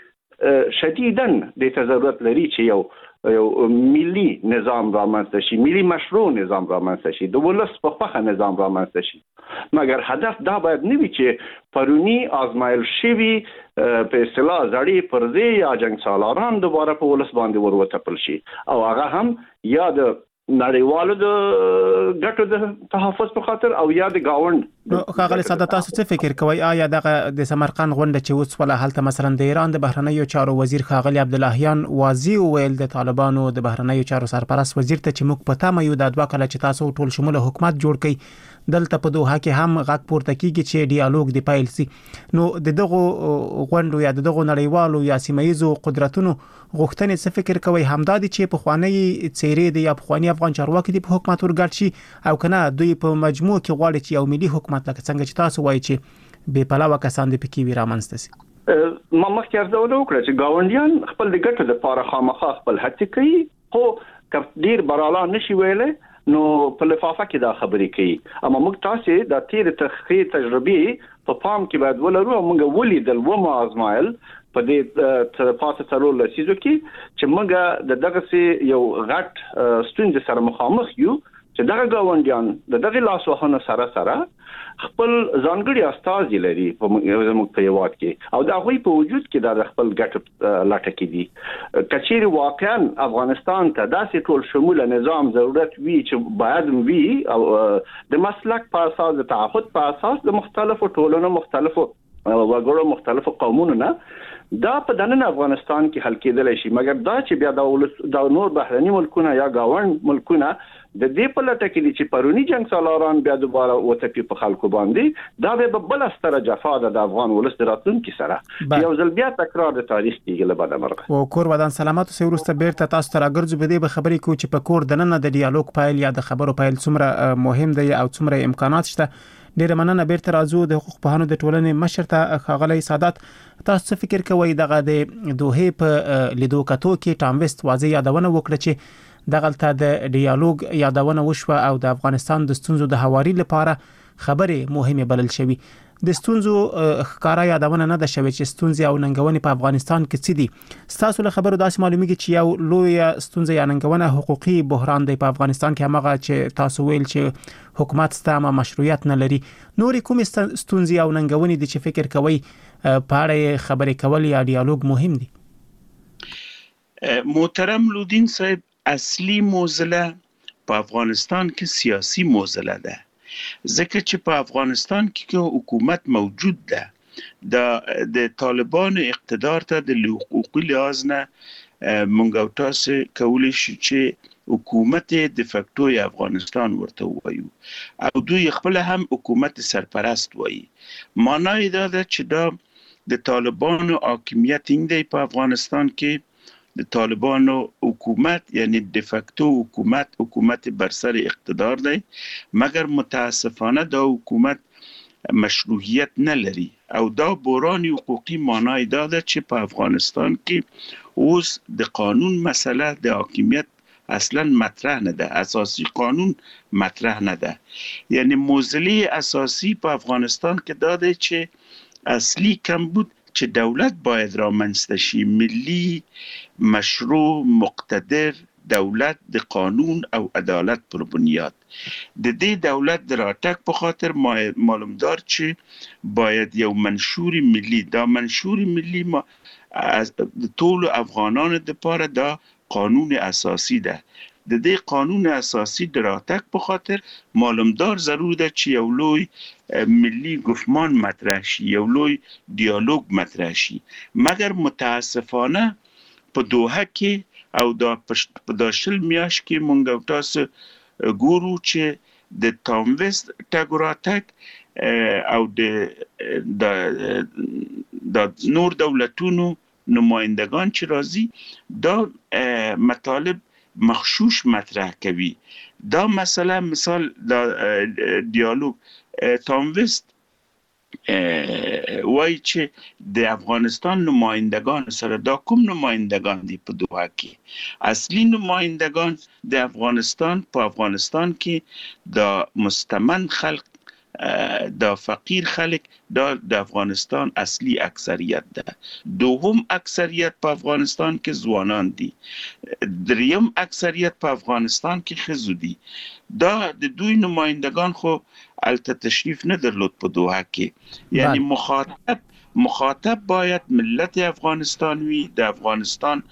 چې شدیداً د ضرورت لري چې یو یو ملي نظام رامنځته شي، ملي مشروع نظام رامنځته شي، د ولس په خوښه نظام رامنځته شي. مګر هدف دا باید نه وي چې پرونی آزمایل شوی په اصطلاح زړی پردې یا جنگ سالاران دوباره په ولس باندې وروتپل شي او هغه هم یا د نړیوالو د ګټو د تحفظ په خاطر او یا د گاوند. خاغلی سعادت تاسو څه فکر کوئ؟ آیا دغه د سمرقند غونډه چې اوس ولا حالت مثلا د ایران د بهرنیو چارو وزیر خاغلی عبداللهیان واضح ویل د طالبانو د بهرنیو چارو سرپرست وزیر ته چې موږ په تمه یو د دوه کله چې تاسو ټول شموله حکومت جوړ کړئ دلته په دوحه کې هم غږ پورته کیږي چې ډیالوګ دی پایل سي. نو د دغه غونډو یا د دغه نړیوالو یا سیمایي قدرتونو غوښتنې څه فکر کوي؟ همدادي چې په خوانی څیرې دی یا په خوانی افغان چارواکي دی په حکومت ورګټ شي او کنه دوی په مجموع کې غواړي چې یو ملي حکومت لکه څنګه چې تاسو وایي چې بے پلاوه کسان د پکې وی رامنځته سي؟ ما مخکې ارزونه وکړه چې گاونډیان خپل د ګټو لپاره خامخا خپل هڅې کوي، خو کله ډیر براله نشي ویلې نو په لفافه کې دا خبرې کوي اما موږ تاسو د تیر تحقیق تجربه په پام کې باید ولرو موږ ولیدل و ما ازمایل په دې تر پاسه ترول لسیزو کې چې موږ د دغه سي یو غټ ستونزې سره مخامخ یو چې دغه گاونډیان د دغه لاسوهنه سره سره خپل ځانګړي استازي لري په موږ په یوات کې او دا غوي په وجود کې د خپل ګټ لاټه کې دي کچېری واقعا افغانستان ته داسې ټول شموله نظام ضرورت وی چې باید وی او د مسلک په اساس د تعهد په اساس د مختلفو ټولنو مختلفو وګړو مختلفو قومونو نه دا په دننه افغانستان کې حل کېدل شي مګر دا چې بیا د د نور بهرني ملکونه یا گاوند ملکونه د دې په لټه کې چې پرونی جنگ سالاران بیا دوباره وته په خلکو باندې دا به بل ستره جفا د افغان ولس راتلونکي سره یو ځل بیا تکرار د تاریخ کېږي له بعد مرغه او کور ودان سلامات سه ورسته بیرته تاسو ته راګرځو به دې به خبرې کو چې په کور دننه د ډیالوګ پایل یا د خبرو پایل څومره مهم دی او څومره امکانات شته ډیره مننه بیرته راځو د حقوق پوهانو د ټولنې مشر ته خاغلی سادات تاسو فکر کوئ دغه د دوه په لیدو کتو کې ټام ویسټ واضح یادونه وکړه چې دغلته د ډیالوګ یادونه وشوه او د افغانستان د ستونزو د حواري لپاره خبرې مهمه بلل شوی د ستونزو ښکارا یادونه نه ده شوی چې ستونزې او ننګونې په افغانستان کې څه دي تاسو له خبرو داسې معلومیږي چې یو لوی ستونزه یا ننګونه حقوقي بحران دی په افغانستان کې هغه چې تاسو ویل چې حکومت ستامه مشروعیت نه لري نور کوم ستونزې او ننګونې دي چې فکر کوي په اړه خبرې کول یا ډیالوګ مهم دي محترم لودین صاحب اصلي موزله په افغانستان کې سیاسي موزله ده ځکه چې په افغانستان کې حکومت موجود ده د د طالبانو اقتدار ته د حقوقي لحاظ نه مونږ او تاسو کولی شو چې حکومت د فاکتو افغانستان ورته وایو او دوی خپل هم حکومت سرپرست وایي معنی دا ده چې دا د طالبانو حاکمیت دی په افغانستان کې د طالبانو حکومت یعنی د فاکتو حکومت حکومت بر سر اقتدار دی مگر متاسفانه دا حکومت مشروعیت نه لري او دا بحران حقوقي معنی دا ده چې په افغانستان کې اوس د قانون مسله د حاکمیت اصلا مطرح نه ده اساسی قانون مطرح نه ده یعنی موزله اساسی په افغانستان کې دا ده چې اصلي کمبود چې دولت باید رامنځته شي ملي مشروع مقتدر دولت د قانون او عدالت پر بنیاد د دې دولت د راتګ په خاطر معلومدار چې باید یو منشور ملي دا منشور ملي ما از ټول افغانانو لپاره دا قانون اساسی ده د دې قانون اساسی د راتګ په خاطر معلومدار ضرور ده چې یو لوی ملي گفتمان مطرح شي یو لوی ډیالوګ مطرح شي مگر متاسفانه په دوحه کې او دا په داشل میاش کې مونږ او تاسو ګورو چې د ټام ویسټ ټاګوراتک او د د نور دولتونو نمایندگان چې راځي دا مطالب مخشوش مطرح کوي دا مسئله مثال دا ډیالوګ ټام ویسټ وای چې د افغانستان نمایندگان سره دا کوم نمایندگان دي په دوحه کې اصلي نمایندگان د افغانستان په افغانستان کې د مستمن خلق د فقیر خلک د افغانستان اصلي اکثریت ده دوم اکثریت په افغانستان کې ځوانان دي دریم اکثریت په افغانستان کې ښځو دي دا د دوی نمایندگان خو الته تشریف نه درلود په دوحه کې یعنی مخاطب مخاطب باید ملت افغانستان وي د افغانستان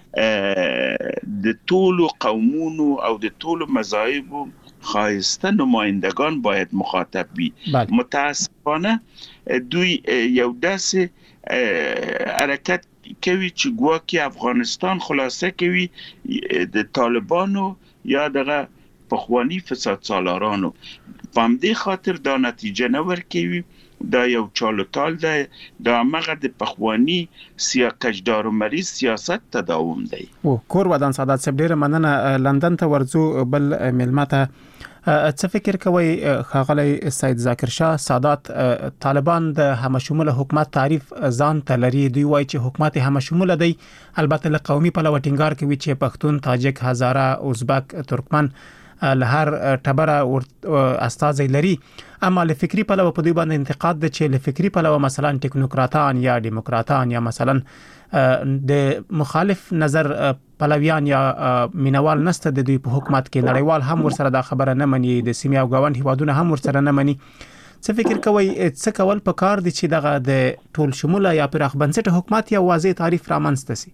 د ټولو قومونو او د ټولو مذاهبو خایسته نمایندگان باید مخاطب وي متاسفانه دوی یو داسې حرکت کوي چې ګواکې افغانستان خلاصه کوي د طالبانو یا دغه پخوانی فساد سالارانو په همدې خاطر دا نتیجه نه ورکوي دا یو چالوتال ده دا مغه د پخوانی سیا کجدار و مریض سیاست تداوم دی او کور ودان سعادت صاحب ډیر مننه لندن ته ورځو بل ملمته څه فکر کوي خاغلی سید ذاکر شاه سادات طالبان د همشموله حکومت تعریف ځان ته لري دوی وایي چې حکومت همشموله دی البته له قومي پلوه ټینګار کوي چې پښتون تاجک هزاره ازبک ترکمن له هر ټبره استازي لري، اما له فکری پلوه په دوی باندې انتقاد د چې له فکری پلوه مثلا ټکنوکراتان یا دیموکراتان یا مثلا د مخالف نظر پلویان یا مینوال نسته د دوی په حکومت کې، نړیوال هم ورسره دا خبره نه مني، د سیمه او ګاونډ هیوادونه هم ورسره نه مني. څه فکر کوي څه کول په کار دي چې دغه د ټول شموله یا پراخ بنسټ حکومت یا واضح تعریف رامنځته شي؟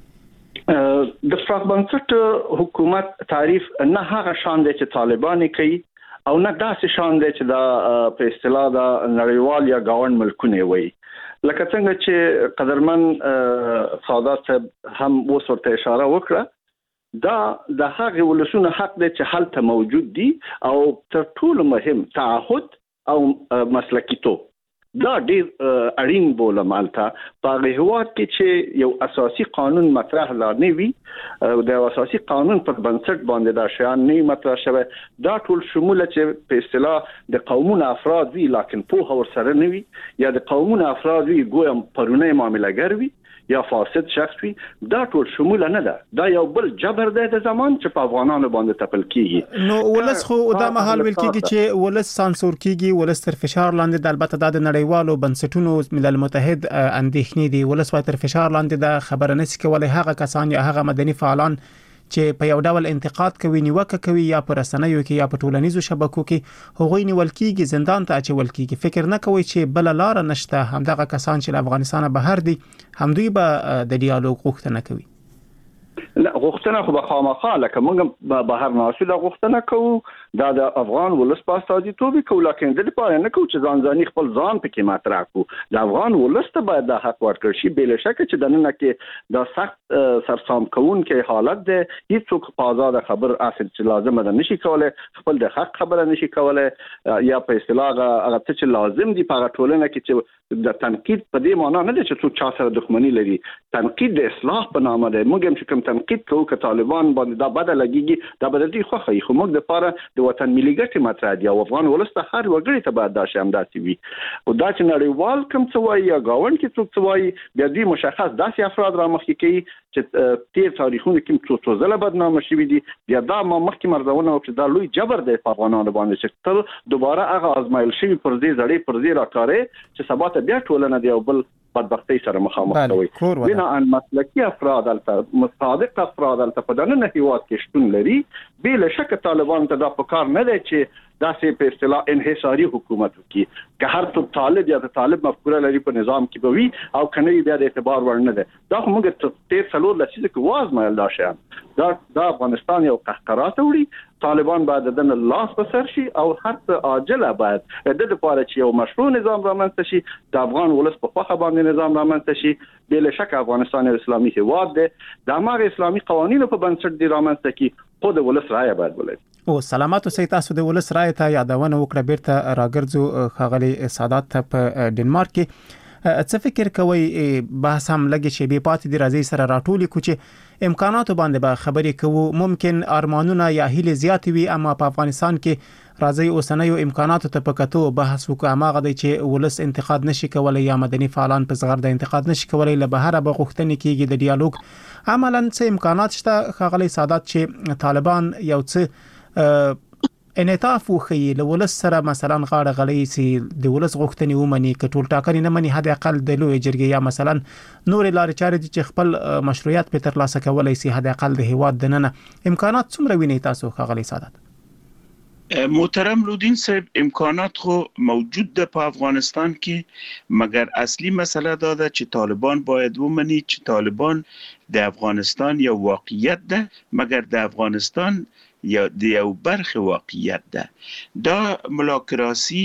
د پراخ بنسټ حکومت تعریف نه هغه شان دی چې طالبان کوي او نه داسې شان دی چې دا په اصطلاح د نړیوال یا ګاونډ ملکونه وي. لکه څنګه چې قدرمن سادات هم اوس ورته اشاره وکړه، دا د هغه ولسونو حق دی چې هلته موجود دي او تر ټولو مهم تعهد او مسلکیتوب. دا ډیر اړین بولم الته په هیواد کې چې یو اساسي قانون مطرح لا نه وي، د اساسي قانون پر بنسټ باندې دا شیان نه مطرح شوی، دا ټول شموله چې په اصطلاح د قومونو افراد وي لکن په اور سره نه وي، یا د قومونو افراد وي ګویم پرونه معاملهګر وي یا فاسد شخص وي، دا ټول شموله نه ده. دا یو بل جبر دی د زمان چې په افغانانو باندې تپل کیږي. نو ولس خو دا مهال ویل کیږي چې ولس سانسور کیږي، ولس تر فشار لاندې د البته د نړیوالو بنسټونو ملل متحد اندېښنې دي، ولس وايي تر فشار لاندې دا خبره نشي کولای هغه کسان یا هغه مدني فعالان چې په یو ډول انتقاد کوي، نیوکه کوي یا پر رسنیو کې یا په ټولنیزو شبکو کې هغوی نیول کیږي، زندان ته اچول کیږي. فکر نه کوي چې بل لار نشته همدغه کسان چې له افغانستان بهر دي هم دوی به د ډیالوګ غوښتنه کوي؟ لا غوښتنه خو به خامخا لکه موږ بهر ناسو د غوښتنه کوو، دا د افغان ولس په استازیتوب کوو، لکه د لپاره نه کوو چې ځان ځاني خپل ځان پکې مطرح کوو. د افغان ولس ته باید د حق ورکړل شي. بل شک چې د نن کې د سخت سرسام کوونکې حالت ده، هیڅوک په آزاد خبر اصل چې لازم ده نشي کولای، خپل د حق خبره نشي کولای، یا په اصطلاح هغه چې لازم دي په ټولنه کې چې د تنقید په دې معنی نه ده چې څوک چا سره دښمنی لري. تنقید د اصلاح په نامه ده. موږ هم چې کوم تنقید کوو که طالبان باندې دا بده لګيږي، دا بده دي خوخه خو موږ د لپاره د وطن ملي ګټې مطرح دي او افغان ولس ته هر وګړي ته باید دا شی همداسې وي. او دا چې نړیوال کوم څه وایي یا ګاونډ کې څوک څه وایي، بیا دوی مشخص داسې افراد را مخکې کوي چې تیر تاریخونه کې څو څو ځله بدنامه شوي دي. بیا دا ما مخکې مرزونه وکړه، دا لوی جبر دی په افغانانو باندې چې تل دوباره هغه آزمایل شوي پر دې زړې پر دې راکارې چې سبا ته بیا ټولنه دی او بل بدبختی سره مخامخ کوي. بنا ان مسلکی افراد البته مصادق افراد البته په دنه هیواد کې شتون لري. بل شک طالبان ته دا پکار نه دی چې داسې په اصطلاح انحصاري حکومت وکړي، که هر څو طالب یا د طالب مفکوره لري په نظام کې به وي او کنه بیا د اعتبار وړ نه ده. دا خو موږ ته تیر څلور لسیزه کې وازمایل دا شیان. دا د افغانستان یو قهقرات وړي. طالبان باید دنه لاس په سر شي او هر څه عاجله باید د لپاره چې یو مشروع نظام رامنځته شي، د افغان ولس په خوخه باندې نظام رامنځته شي. بل شک افغانستان اسلامي هیواد دی، د امر اسلامي قوانینو په بنسټ دی رامنځته کی خود ولس رائے باید ولري. او سلامات اوسئ. تاسو د ولس رائے ته یادونه وکړه، بیرته راګرځو خغلی سادات په ډنمارک کې. څه فکر کوي بحث هم لګي چې بې پاتې دی راځي سره راټولي کو چې امکاناتو باندې به خبرې کوو، ممکن ارمانونه یا هیله زیات وي، اما په افغانستان کې راځي اوسنیو امکاناتو ته پکاتو بحث وکړو. هغه دی چې ولس انتقاد نشي کولای یا مدني فعالان په صغر د انتقاد نشي کولای، له بهره به غوښتنې کیږي د ډیالوګ. عملاً څه امکانات شته خغلی سادات چې طالبان یو څه انعطاف وخی له ولس سره مثلا غاړه غړی سي د ولس غوښتنې ومني، که ټول ټاکنې نه مني حد اقل د لوی جرګې یا مثلا نور لارې چارې چې خپل مشروعیت په ترلاسه کولای سي حد اقل د هیواد دننه. امکانات څومره ویني تاسو خغلی سادات؟ محترم رودین صاحب، امکانات خو موجود ده په افغانستان کې، مگر اصلی مسئله دا ده چې طالبان باید ومني چې طالبان د افغانستان یو واقعیت ده، مگر د افغانستان یا د یو برخه واقعیت ده. دا ملاکراسی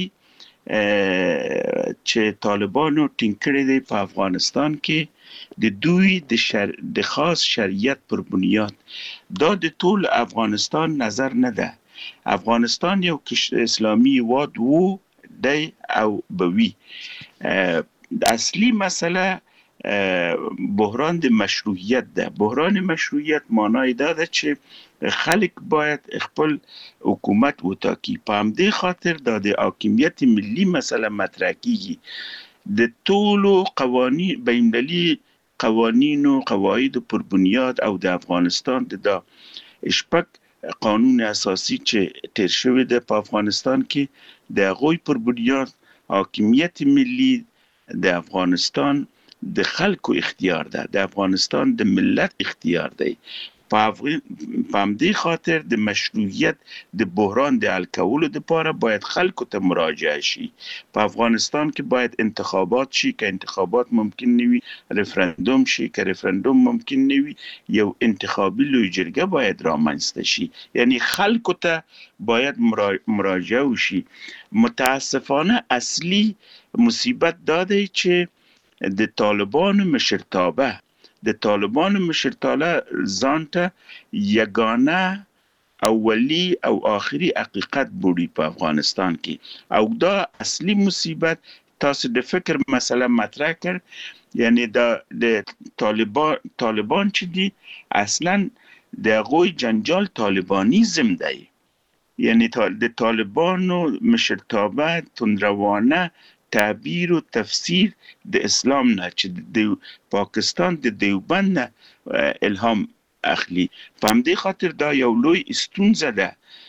چې طالبانو ټینګ کړی دی په افغانستان کې د دوی د شر... د خاص شریعت پر بنیاد، دا د ټول افغانستان نظر نه ده. افغانستان یو اسلامی هیواد وو دی او بوي. اصلی مسئله بحران د مشروعیت ده. بحران مشروعیت معنی دا ده چې خلک باید خپل حکومت وټاکي. په همدې خاطر دا د حاکمیت ملی مسله مطرح کیږي. د ټولو قوانین بین‌المللي قوانینو قواعد پر بنیاد او د افغانستان د شپږ قانون اساسی چې تیر شوی د په افغانستان کې د غوی پر بنیاد حاکمیت ملی د افغانستان د خلکو اختیار ده، د افغانستان د ملت اختیار دی. په همدې خاطر د مشروعیت د بحران د حل کولو لپاره باید خلکو ته مراجعه شي. په افغانستان کې باید انتخابات شي، که انتخابات ممکن نه وي ریفرندوم شي، که ریفرندوم ممکن نه وي یو انتخابي لوی جرګه باید رامنځته شي، یعنی خلکو ته باید مراجعه وشي. متاسفانه اصلي مصیبت دا دی چې د طالبانو مشرتابه د طالبانو مشرتابه ځان ته یگانه اولی او آخری حقیقت بولی په افغانستان کې، او دا اصلي مصیبت. تاسو د فکر مسئله مطرح کړ، یعنی دا د طالبان طالبان چې دي اصلا د غوی جنجال طالبانیزم دی، یعنی د طالبانو مشرتابه تندروانه تعبیر و تفسیر د اسلام نه چې د پاکستان د دیوبند نه الهام اخلي. په همدې خاطر دا یو لوی ستونزه ده.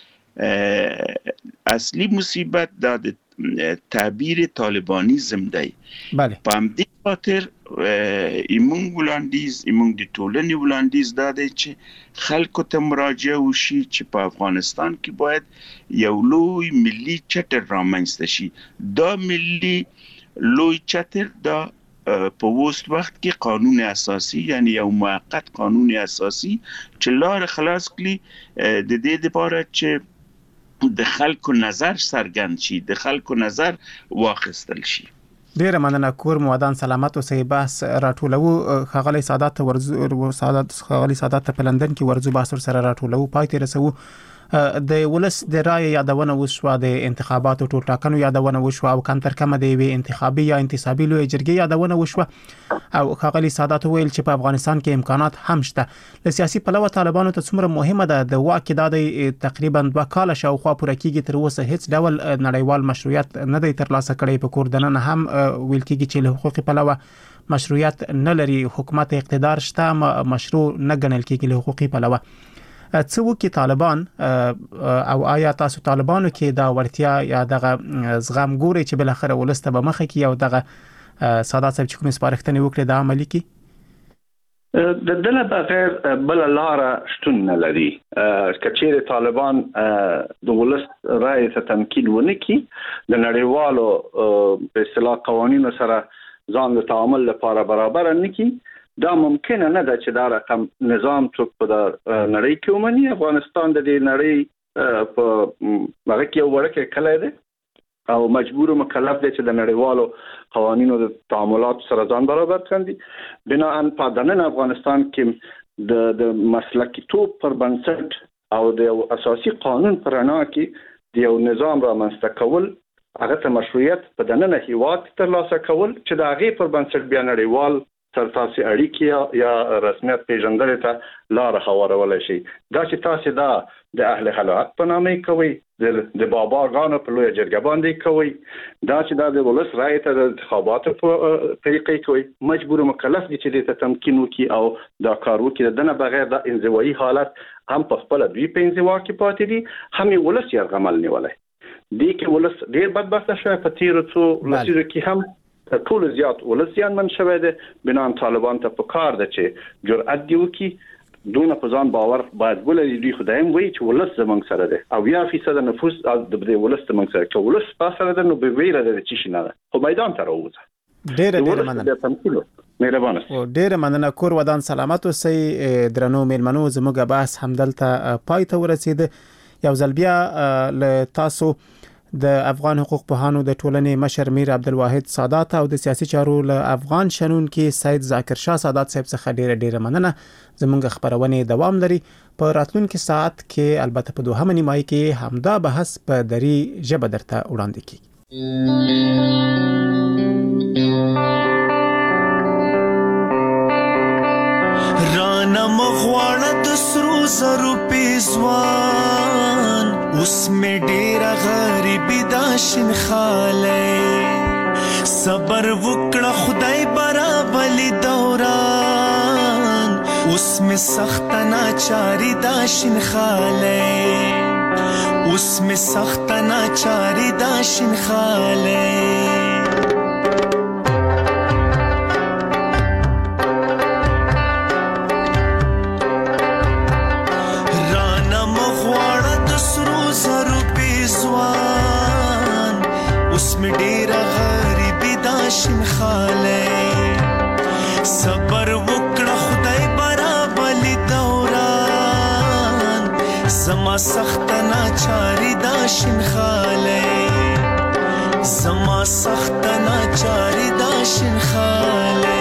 اصلي مصیبت دا د تعبیر طالبانیزم دی. بله. په همدې خاطر ایمون ولاندیز ایمون د ټولنې ولاندیز دا دی چې خلکو ته مراجعه وشي چې په افغانستان کې باید یو لوی ملي چتر رامنځته شي. دا ملي لوی چتر دا په وست وخت کې قانون اساسی، یعنی یو موقت قانون اساسی چې لار خلاص کړي د دې لپاره چې د خلکو نظر څرګند شي، د خلکو نظر واخیستل شي. ډیره مننه. کور مودان سلامت اوسئ. بحث راټولو خغلی سادات ورزو سادات خغلی سادات په لندن کې ورزو بحث سره راټولو پای ته رسو. د ولس د رای یادونه وشوه، د انتخاباتو ټول ټاکنو یادونه وشوه، او کم تر کمه د یوې انتخابي یا انتصابي لوی جرګې یادونه وشوه. او خغلی سادات ویل چې په افغانستان کې امکانات هم شته. له سیاسي پلوه طالبانو ته څومره مهمه ده د واک د تقریبا دوه کاله شاوخوا پوره کیږي، تر اوسه هیڅ ډول نړیوال مشروعیت نه دی ترلاسه کړی. په کور دننه هم ویل کیږي چې له حقوقي پلوه مشروعیت نه لري، حکومت اقتدار شته مشروع نه ګڼل کیږي له حقوقي پلوه. څه وکړي طالبان، او آیا تاسو طالبانو کې دا ورتیا یا دغه زغم ګوري چې بل اخر ولسته به مخه کې او دغه سادات صاحب چې کوم سپارښتنې وکړي د عملي کې؟ د دله بغیر بل لار شتون نه لري. کچېره طالبان د ولس رائے ته تمکین ونه کړي، د نړیوالو په اصطلاح قوانینو سره ځان د تعامل لپاره برابر نه کړي، دا ممکن نه ده چې دا رقم نظام څوک په نړۍ کې ومني. افغانستان د دې نړۍ په هغه کې یو وړوکی کلی دی او مجبور و مکلف دی چې د نړیوالو قوانینو د تعاملات سره ځان برابر کړي. بناء په دننه افغانستان کې د د مسلکیتوب پر بنسټ او د اساسي قانون پر رڼا کې د یو نظام رامنځته کول، هغه ته مشروعیت په دننه هیواد ترلاسه کول چې د هغې پر بنسټ بیا نړیوال سرتاسي اړیکې یا رسمیت پیژندل ته لار هوارولی شي. دا چې تاسو دا د اهل حلقات په نامه کوي، د بابا غانو په لوی جرګه باندې کوي، دا چې دا د ولس رائے ته د انتخاباتو په طریقې کوي، مجبور مکلف دي چې د تمکین وکي او دا کار وکي. دنه بغیر د انزوایي حالت هم په خپل دوی په انزوا کې پاتې دي، هم ولس یې غمل نیولای دي کې ولس ډیر بدبخته شوی. په تیرو څو لسیزو کې هم ټول زیات ولس زیانمن شوی دی. بنان طالبان ته په کار ده چې جرأت دی وکي، دونه په ځان باور باید ولري. دوی خدایم وایي چې ولس زمونږ سره دی او یا فیصد نفوس د دې ولس زمونږ سره، که ولس په سره ده نو به ویره ده چې شي نه ده، خو میدان ته راوځه. ډېره ډېره مننه. مهربانه. ډېره مننه. کور ودان سلامت اوسئ. درنو میلمنو، زموږ بحث همدلته پای ته ورسید. یو ځل بیا له تاسو د افغان حقوق پوهانو د ټولنې مشر میر عبدالواحد سادات او د سیاسي چارو له افغان شنون کې سید ذاکر شاه سادات صاحب څخه ډیره ډیره مننه. زموږ خبرونه دوام لري. په راتلونکي ساعت کې البته په دوهمه نیمایي کې همدا بحث په دری ژبه درته وړاندې کیږي. رانا مغواړه د سرو زرو پیزوان، اوس مې ډېره غریبي دا شین خالی، صبر وکړه خدای برابلی دوران، اوس می سخت ناچاری دا شین خاله اوس می سخت ناچاری دا شین خاله رانا مغواړه د سرو زرو پیزوان اوس می ډیره غریبی دا شین خاله صبر وکړه خدای برابلی دوران زما سخت ناچاری دا شین خاله زما سخت ناچاری دا شین خاله